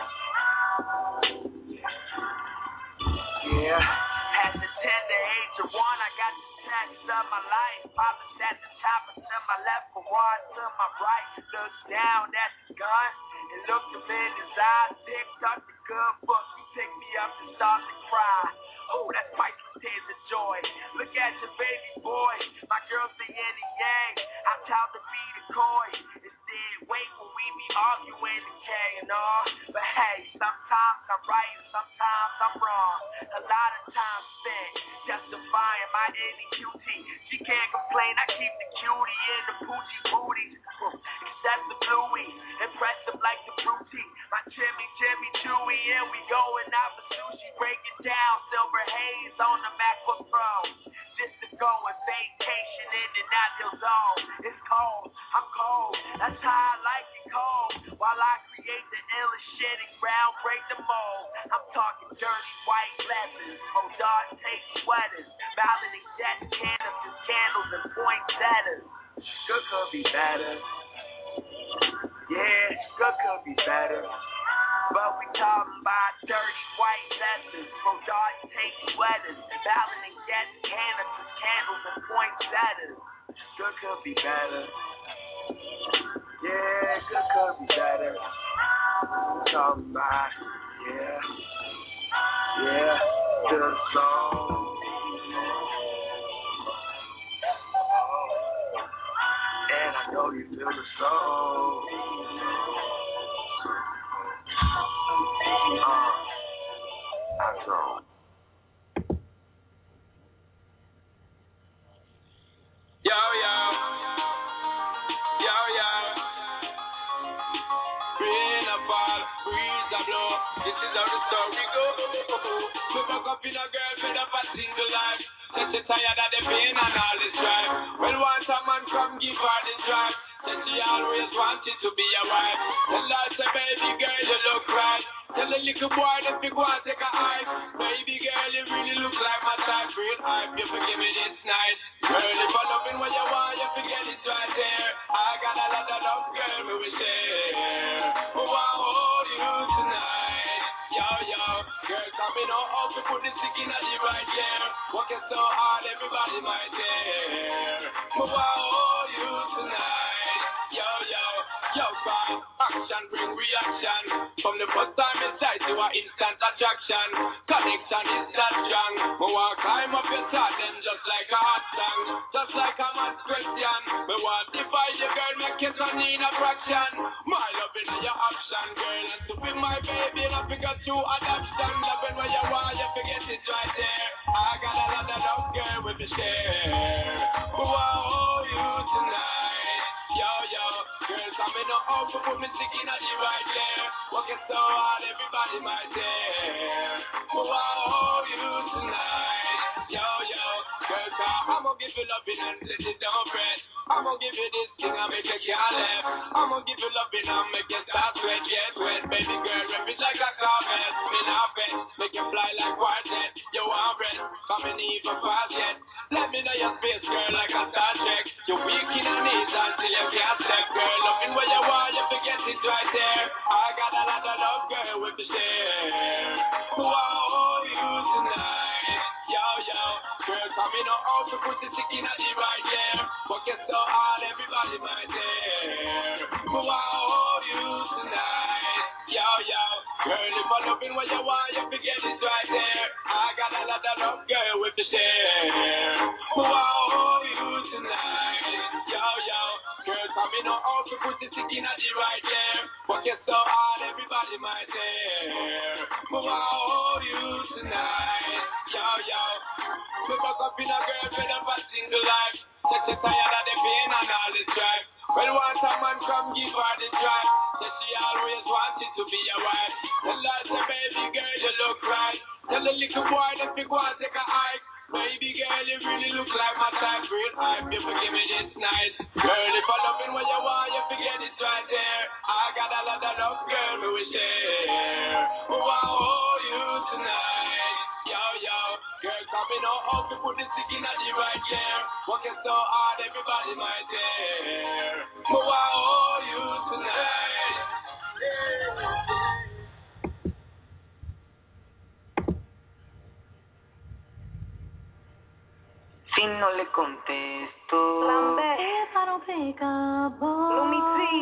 Speaker 1: Yeah, at the tender age of one, I got the test of my life. Popping at the top, and to my left, for one to my right. Look down at the gun and looked him in his eyes. Picked up the good book, he picked me up and started to cry. Oh, that's priceless tears of joy. Look at your baby boy, my girl's the yin and yang. I'm proud to be the coy. Instead, wait when we be arguing and carrying on. But hey, sometimes I'm right and sometimes I'm wrong. A lot of time spent justifying my inner cutie. She can't complain, I keep the cutie in the poochie booties. Except the bluey, impressive like the fruity. My Jimmy, Jimmy, Chewy, and we going out for sushi. Breaking down silver haze on the MacBook Pro. Just to go and vacation in and out your zone. It's cold, I'm cold, that's how I like it cold. While I create the illest shit and ground break the mold. I'm talking dirty white leathers from dark tape sweaters. Balancing death candles and candles and poinsettias. Good could be better. Yeah, good could be better. But we talking about dirty white leathers from dark tape sweaters, balancing gas cannons with candles and poinsettias. Good could be better. Yeah, good could be better. Talking about, yeah, yeah, to the song. And I know you feel the soul. Uh, I know.
Speaker 18: Yo, yo. Yo, yo. Rain a fall, breeze a blow. This is how the story goes. We woke up in a girl made up a single life. Said she tired of the pain and all the strife. Well, once a man come give her the drive. Said she always wanted to be a wife. Tell her, say, baby girl, you look right. Tell the little boy that you go and take a hike. Baby girl, you really look like my type. Real hype, you forgive me this night. Girl, if I'm loving what you want, you forget it right there. I got a lot of love, girl, we will share. Oh, I hold you tonight. Yo, yo, girl, coming out, how to put the stick in the right there. Working so hard, everybody might dare. Oh, I hold you tonight. Yo, yo, yo, fine. Action bring reaction. From the first time inside to an instant attraction. Connection is that strong. Me want climb up your top, then just like a hot song. Just like a man's question. Me want divide your girl, make it on in a fraction. My loving is your option, girl. And to be my baby, not because you adoption. Loving what you want, you forget it right there. I got a lot of love, girl, with me share. Who I hold you tonight. Yo, yo, girls, I'm in the house to put me stick in the right there. Working so hard, everybody might dare. Who I hold you tonight. Yo, yo, girls, I'm gonna give you loving and let it don't fret. I'm gonna give you this thing and make you can't left. I'm gonna give you loving and make you start sweat, yes, sweat. Baby girl, rip it like a carpet. Me not bet, make you fly like quartet. You want breath, coming even fast yet. Let me know your space, girl, like a Star Trek. You're weak in the knees until you can't step, girl. Loving what you want, you forget it right there. I got a lot of love, girl, with the share. Who I hold you tonight. Yo, yo, girl, coming out to put the stick in the right there. Working so hard, everybody might dare. Who I hold you tonight. Yo, yo, girl, if I'm loving what you want, you forget it right there. I got a lot of love, girl, with the share. Who I hold you tonight. Yo, yo, girl, coming out to put the stick in the right there. Working so hard, everybody might dare. Who I hold you tonight. Yo, yo, we woke up in a girl with a single life. Said she tired of the pain and all the strife. Well, once a man come give her the drive. Said she always wanted to be a wife. Tell her, say, baby girl, you look right. Tell the little boy that you go and take a hike. Baby girl, you really look like my type. Real hype, you forgive me this night. Girl, if I'm loving what you want, you forget it right there. I got a lot of love, girl, me will share. Who I hold you tonight. Yo, yo, girl, coming out to put the stick in the right there. Working so hard, everybody might dare. Who I hold you tonight.
Speaker 16: Si no le contesto.
Speaker 18: If I don't pick up, oh.
Speaker 16: Let me see.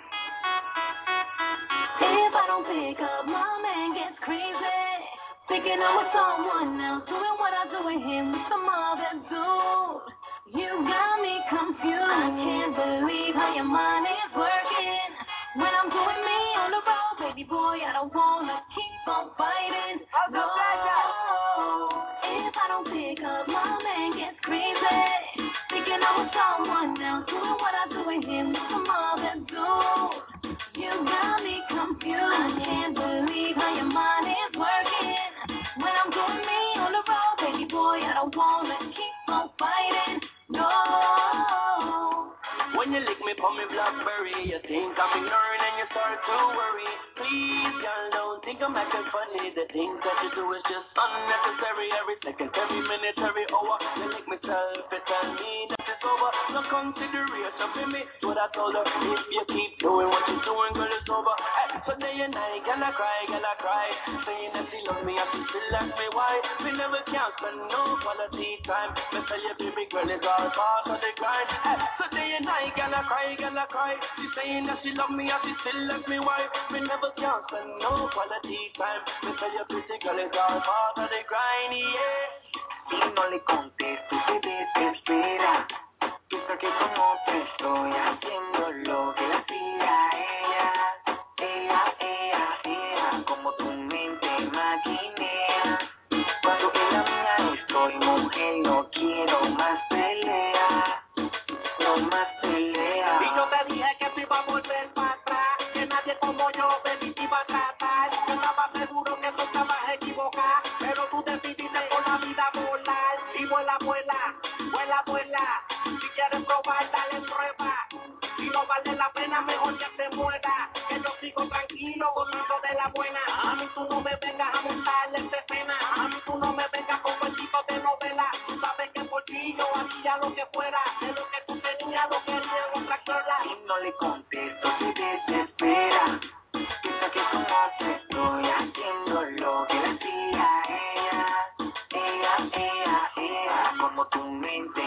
Speaker 18: If I don't pick up, my man gets crazy. Thinking I'm with someone else, doing what I do with him with some other dude. You got me confused. I can't believe how your mind is working. When I'm doing me on the road, baby boy, I don't wanna keep on fighting. No. If I don't pick up, my man gets crazy. Thinking I'm with someone else, doing what I do with him with some other dude. You got me confused. I can't believe how your mind is working. When I'm doing me on the road, baby boy, I don't wanna keep on fighting. No.
Speaker 16: When you lick me for me Blackberry, you think I'm ignoring and you start to worry. Please, girl, don't think I'm acting funny. The things that you do is just unnecessary. Every second, every minute, every hour, you lick me self, it tell me that it's over. No consideration for me, what I told her. If you keep doing what you're doing, girl, it's over. Hey, So day and night, girl I cry, girl I cry. Saying that she love me and she still ask me why. We never can spend no quality time. Me say your baby girl is all part of the grind. Hey, so day and night, girl I cry, girl I cry. She saying that she love me and she still ask me why. We never can spend no quality time. Me say your pretty girl is all part of the grind, yeah.
Speaker 3: Si no le contesto, se desespera. Piensa que como te estoy haciendo lo que hacía ella. Ella, ella, ella, como tu mente maquinea. Cuando en la mía estoy, mujer, no quiero más pelea. No más pelea.
Speaker 16: Y yo te dije que te iba a volver para atrás. Que nadie como yo de mí te iba a tratar. Yo estaba seguro que tú estabas equivocada. Pero tú decidiste por la vida volar. Y vuela, vuela, vuela, vuela. Si quieres probar, dale prueba. Si no vale la pena, mejor que te muera. Que yo sigo tranquilo, gozando de la buena. A mí tú no me vengas a montarle de pena. A mí tú no me vengas con cuentitos de novela. Tú sabes que por ti yo hacía lo que fuera. De lo que tú tenías, lo que era otra cosa.
Speaker 3: Si no le contesto, se desespera. Piensa que como te estoy haciendo lo que hacía ella. Ella, ella, ella, como tu mente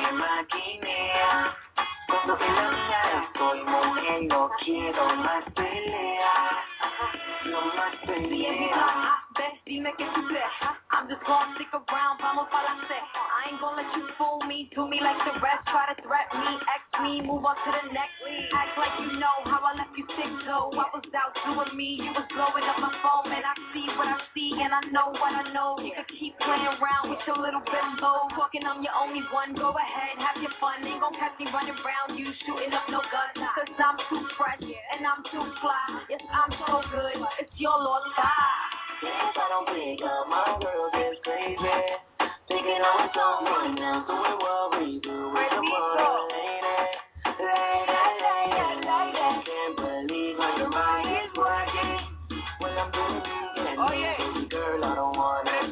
Speaker 3: maquinea. Cuando en la mía estoy, mujer, no quiero más pelea. No más pelea.
Speaker 22: Dime que tú crees. I'm just gonna stick around, vamos pa' la set. I ain't gonna let you fool me, do me like the rest. Try to threat me, X me, move on to the next. Act like you know how I left you sick, though. I was out doing me, you was blowing up my phone. And I see what I see, and I know what I know. You can keep playing around with your little bit low. Talking I'm your only one, go ahead, have your fun. Ain't gon' catch me running around you, shooting up no guns. Cause I'm too fresh, and I'm too fly. Yes, I'm so good, it's your Lord's side.
Speaker 3: If I don't pick up, my girl gets crazy. Thinking I was someone else, doing what we do. With the one lady, lady, lady, lady. Can't believe how your mind is working. When I'm doing you, getting oh, yeah. Baby girl, I don't want it.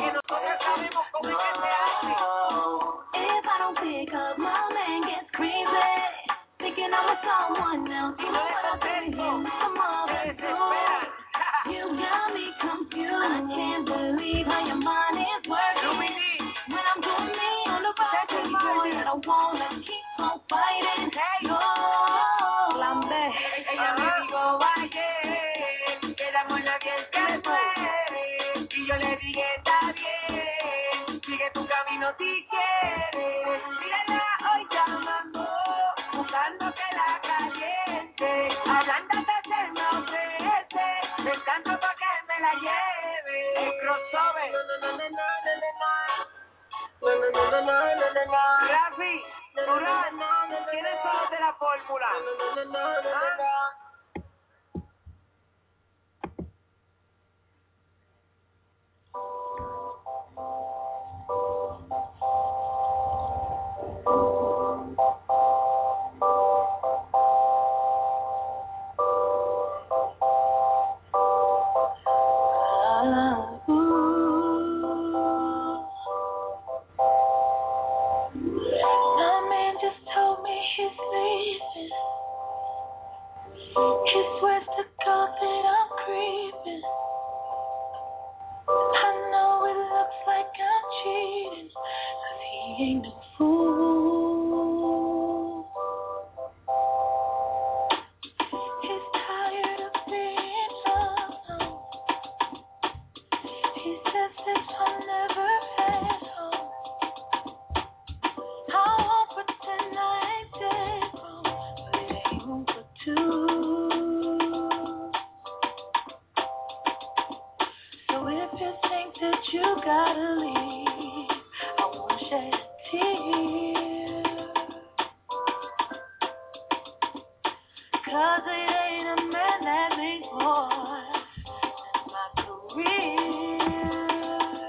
Speaker 3: No.
Speaker 22: If I don't pick up, my man gets crazy. Thinking I was someone else, doing what I do. Some other dude. You got me confused. I can't believe how your mind is working. When I'm doing me on the back of boy, I don't wanna keep on fighting. No, lambe. Ella me dijo ayer que el amor no es que muere. Y yo le dije está bien, sigue tu camino si quieres. Mírala hoy llamando, buscando que la caliente. Hablando que se me ofrece. Me encanta pa' que me la lleve. El crossover. No, no, no, no, no, no, no. No, no, no, no, no, no, no, no. Rafi, Durán, ¿quiénes son los de la fórmula? No, no, no, no, no, no, no. He swears to God that I'm creeping. I know it looks like I'm cheating, 'cause he ain't no fool. He's tired of being alone. He says this will never pass home. I won't pretend I ain't dead wrong, but it ain't room for two. So if you think that you gotta leave, I won't shed a tear. 'Cause it ain't a man that means more than my career.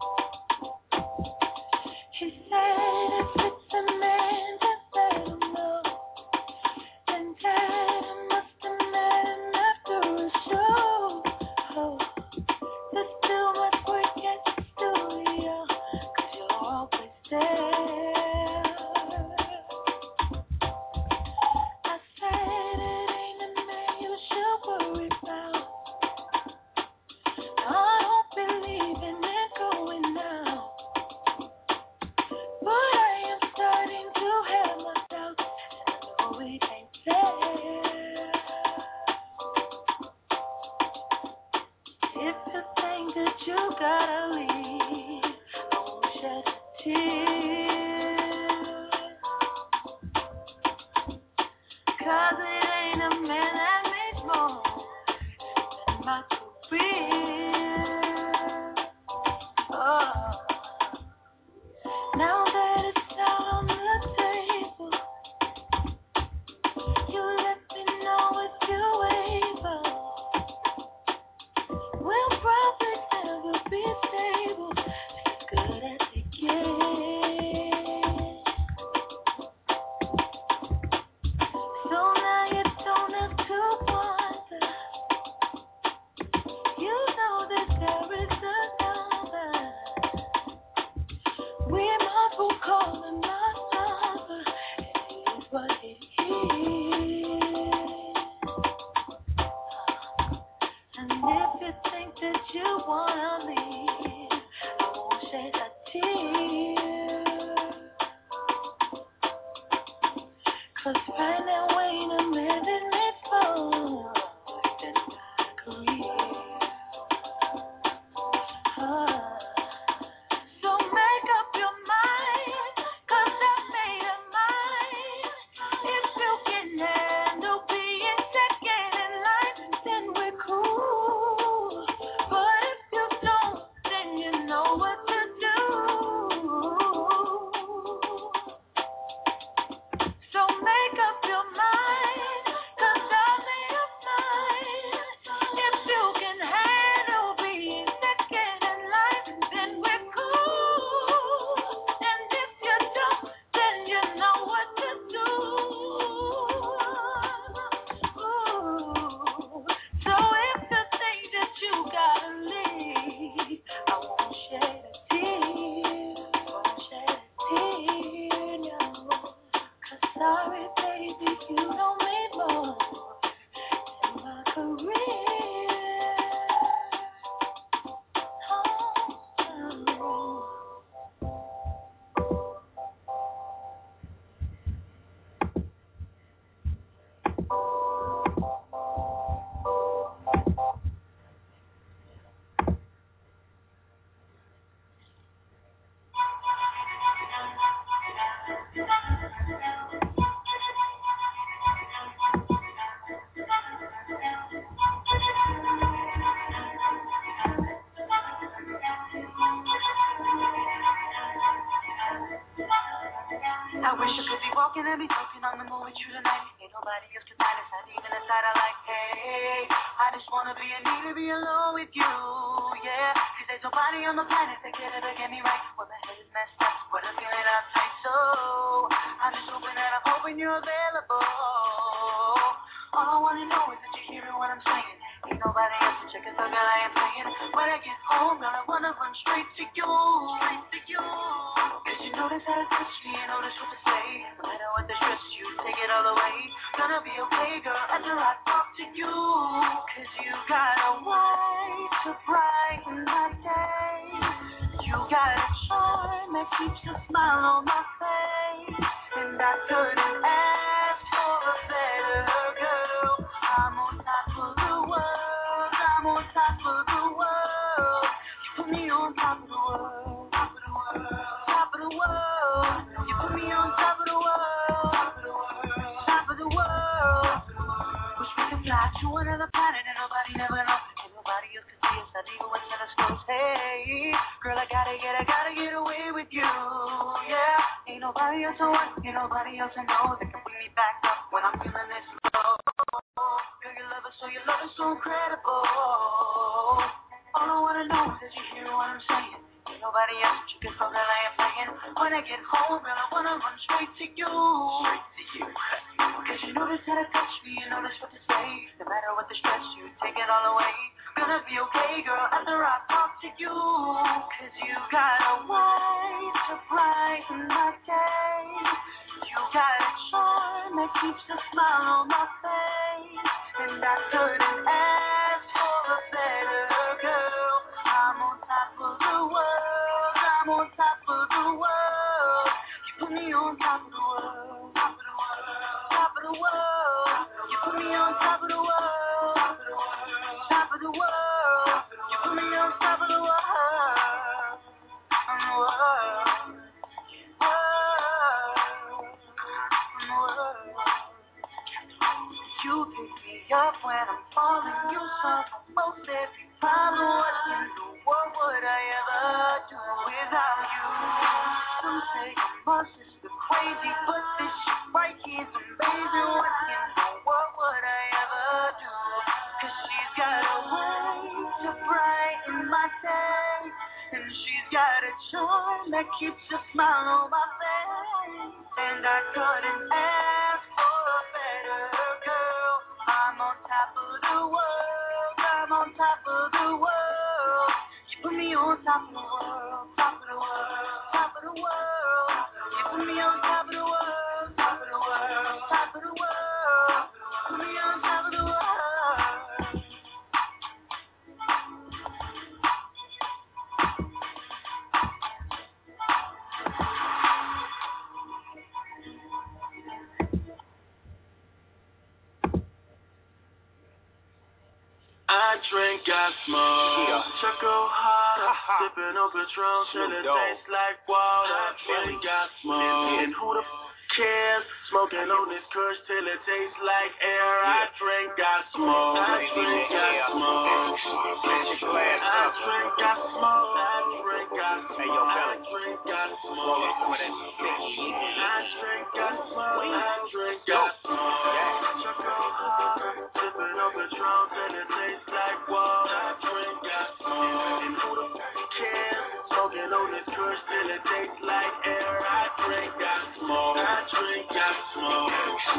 Speaker 22: He said if it's a man, just let him know. And Dad, I must have met him after a show. Oh, there's too much work at the studio. if you think that you gotta leave, I won't shed a tear. Cause it ain't a man that makes more than my career. Oh. Now that it's out on the table, you let me know if you're able. We'll probably never be stable, as good as it gets. So now you don't have to wonder. You know that there is another. We might well call him my lover. It is what it is. And if you think that you wanna leave, I won't shed a tear. Cause right now ain't a minute makes more than my career. Oh. So make up your mind, cause I made up mine. If you can handle being second in line, then we're cool. But if you don't, then you know what to do. So make up your mind, cause I made up mine. If you can handle being second in line, then we're cool. And if you don't, then you know what to do. Ooh. So if you think that you gotta leave, I won't shed a tear. Won't shed a tear, no. Cause sorry, baby, you don't mean more than my career. Oh. I wish I could be walking and be talking on the moon with you tonight. Ain't nobody else to find us, not even a side I like. Hey, I just wanna be in need to be alone with you, yeah. Cause there's nobody on the planet that could ever get me right. Well, my head is messed up, but I'm feeling uptight, so I'm just hoping that I'm hoping you're available. All I wanna know is that you're hearing what I'm saying. Ain't nobody else to check us out, girl, I am playing. When I get home, girl, I wanna run straight to you, straight to you. Cause you notice how to touch me, you notice what to say. No matter what the stress, you take it all away. Gonna be okay, girl, after I talk to you. Cause you got a way to brighten my day. You got a charm that keeps a smile on my face. And I couldn't ask for a better girl. I'm on top of the world, I'm on top of the world. You put me on top of the world, top of the world, top of the world. You put me on top of the world, top of the world, top of the world. Wish we could fly to another planet and nobody never knows. And nobody else could see us, not even when telescopes. Hey, girl, I gotta get, I gotta get away with you, yeah. Ain't nobody else I want, ain't nobody else I know that can bring me back up when I'm feeling this low. Girl, your love is so, your love is so incredible. All I wanna know is that you hear what I'm saying. Ain't nobody else that you can feel that I am playing. When I get home, girl, I wanna run straight to you. Straight to you. Cause you notice how to touch me, you notice what to say. No matter what the stress, you take it all away. Gonna be okay, girl, after I talk to you. Cause you got a way to brighten my day. You got a charm that keeps a smile on my face. And I couldn't ask for a better girl. I'm on top of the world, I'm on top of the world. You put me on top of the world, top of the world, top of the world. You put me on top of the world, top of the world, top of the world. You
Speaker 3: that keeps a smile on my face. And I couldn't ask for a better girl. I'm on top of the world. I'm on top of the world. You put me on top of the world. Top of the world. Top of the world. You put me on top of the world. Top of the world. Top of the world. Put me on top of the world.
Speaker 4: I drink, I smoke, yeah. Choco hot, sipping on Patron till it tastes like water. I drink, I smoke, and who the f*** cares? Smoking on this Kush till it tastes like air. I drink, I smoke, I drink, I smoke, I drink, I smoke, I drink, I smoke, I drink, I smoke, I drink, I smoke, I drink, I smoke. Choco hot, sipping on Patron till it tastes like water. I drink, I smoke, and who the f*** cares? Smoking on this Kush till it tastes like air. I drink, I smoke, I drink, I smoke.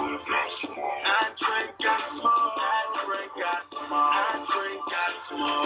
Speaker 4: I drink, I smoke. I drink, I smoke. I drink, I smoke.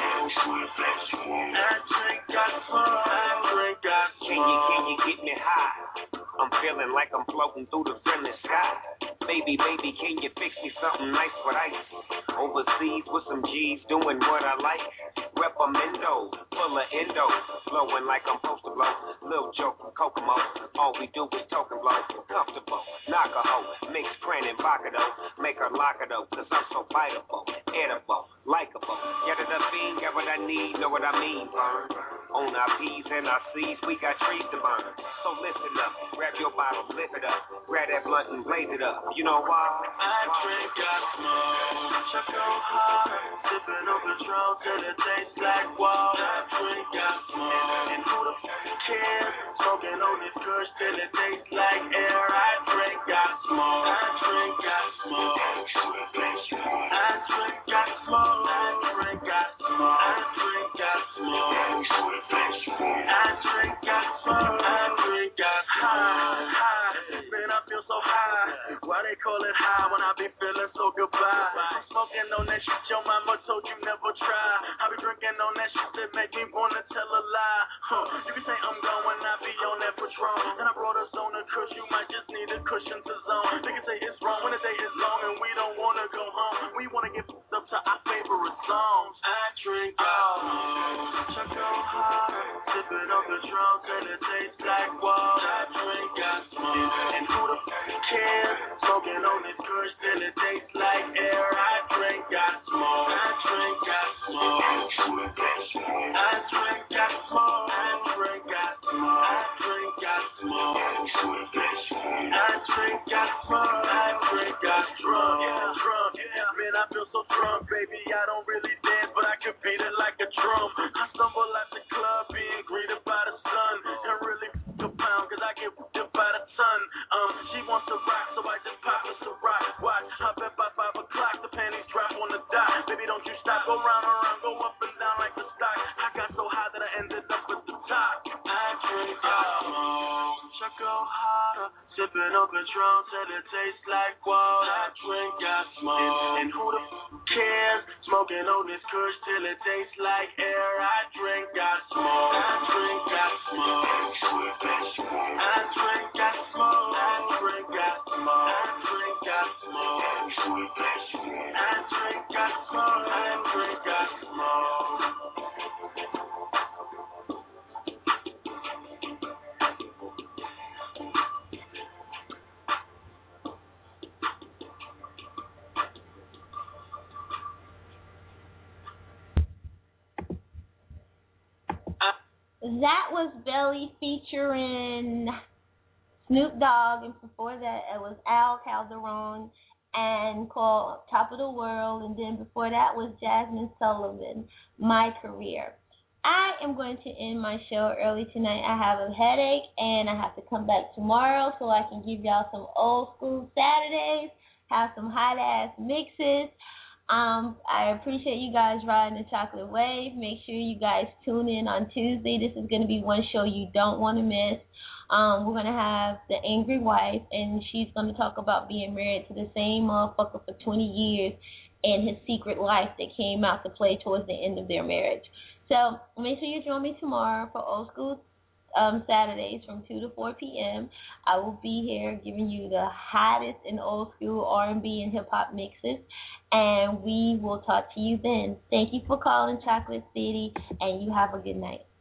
Speaker 4: I drink, I smoke. I drink, I smoke.
Speaker 5: Can you, can you get me high? I'm feeling like I'm floating through the friendly sky. Baby, baby, can you fix me something nice with ice? Overseas with some G's, doing what I like. Reprimendo, full of endo, flowing like I'm supposed to blow. Little joke from Kokomo, all we do is talk and blow. Comfortable, knock a hoe, mix cran and vodka though. Make her lock it though, cause I'm so biteable, edible, likable. Get it up, bean, get what I need, know what I mean, burn. On our P's and our C's, we got trees to burn. So listen up, grab your bottle, lift it up, grab that blunt and blaze it up. You know why?
Speaker 4: I drink, I smoke, Choco hot, sipping on Patron till it tastes like water. I drink, I smoke, and who the f*** cares? Smoking on this Kush till it tastes like air. I drink, I smoke, I drink, I smoke, I drink, I smoke, I drink, I smoke, I drink, I smoke, I drink, I smoke, I drink, I high, high. Man, I feel so high. Why they call it high when I be feeling so goodbye? I'm smoking on that shit your mama told you never try. I be drinking on that shit that make me wanna tell a lie. Huh. You can say I'm going, I be on that Patron. And I brought us on a Kush, you might just need a cushion to zone. They can say it's wrong when the day is long and we don't wanna go home. We wanna get f***ed up to our favorite songs. I drink, I smoke, Choco hot, sipping on Patron till it tastes like water. I drink, I smoke, and who the f*** cares? Smoking on this Kush till it tastes like air. I drink, I smoke, I drink, I smoke, I drink, I smoke, I drink, I smoke, I drink, I smoke, I drink, I smoke, I drink, I smoke, I drink, I drunk, yeah, drunk, yeah. Man, I feel so drunk, baby, I don't really dance, but I can beat it like a drum. I stumble at the club, being greeted by the sun, and really f*** a pound, cause I get f***ed by the ton. Um, she wants to rock, so I just pop us a rock. Watch, hop at by five o'clock, the panties drop on the dot. Baby, don't you stop, go round and round, go up and down like the stock. I got so high that I ended up at the top. I drink, I smoke, Choco hot, sipping on Patron till it tastes like water. I drink, I smoke, and who the f*** cares? Smoking on this Kush till it tastes like air. I drink, I smoke, I drink, I smoke, I drink, I smoke, I drink, I smoke, I drink, I smoke, I drink, I smoke, I drink, I smoke.
Speaker 14: That was Belly featuring Snoop Dogg, and before that it was Al Calderon and called Top of the World, and then before that was Jasmine Sullivan, My Career. I am going to end my show early tonight. I have a headache, and I have to come back tomorrow so I can give y'all some old school Saturdays, have some hot-ass mixes. Um, I appreciate you guys riding the Chocolate Wave. Make sure you guys tune in on Tuesday. This is going to be one show you don't want to miss. Um, we're going to have the Angry Wife, and she's going to talk about being married to the same motherfucker for twenty years and his secret life that came out to play towards the end of their marriage. So make sure you join me tomorrow for Old School um, Saturdays from two to four p.m. I will be here giving you the hottest in old school R and B and hip-hop mixes, and we will talk to you then. Thank you for calling Chocolate City, and you have a good night.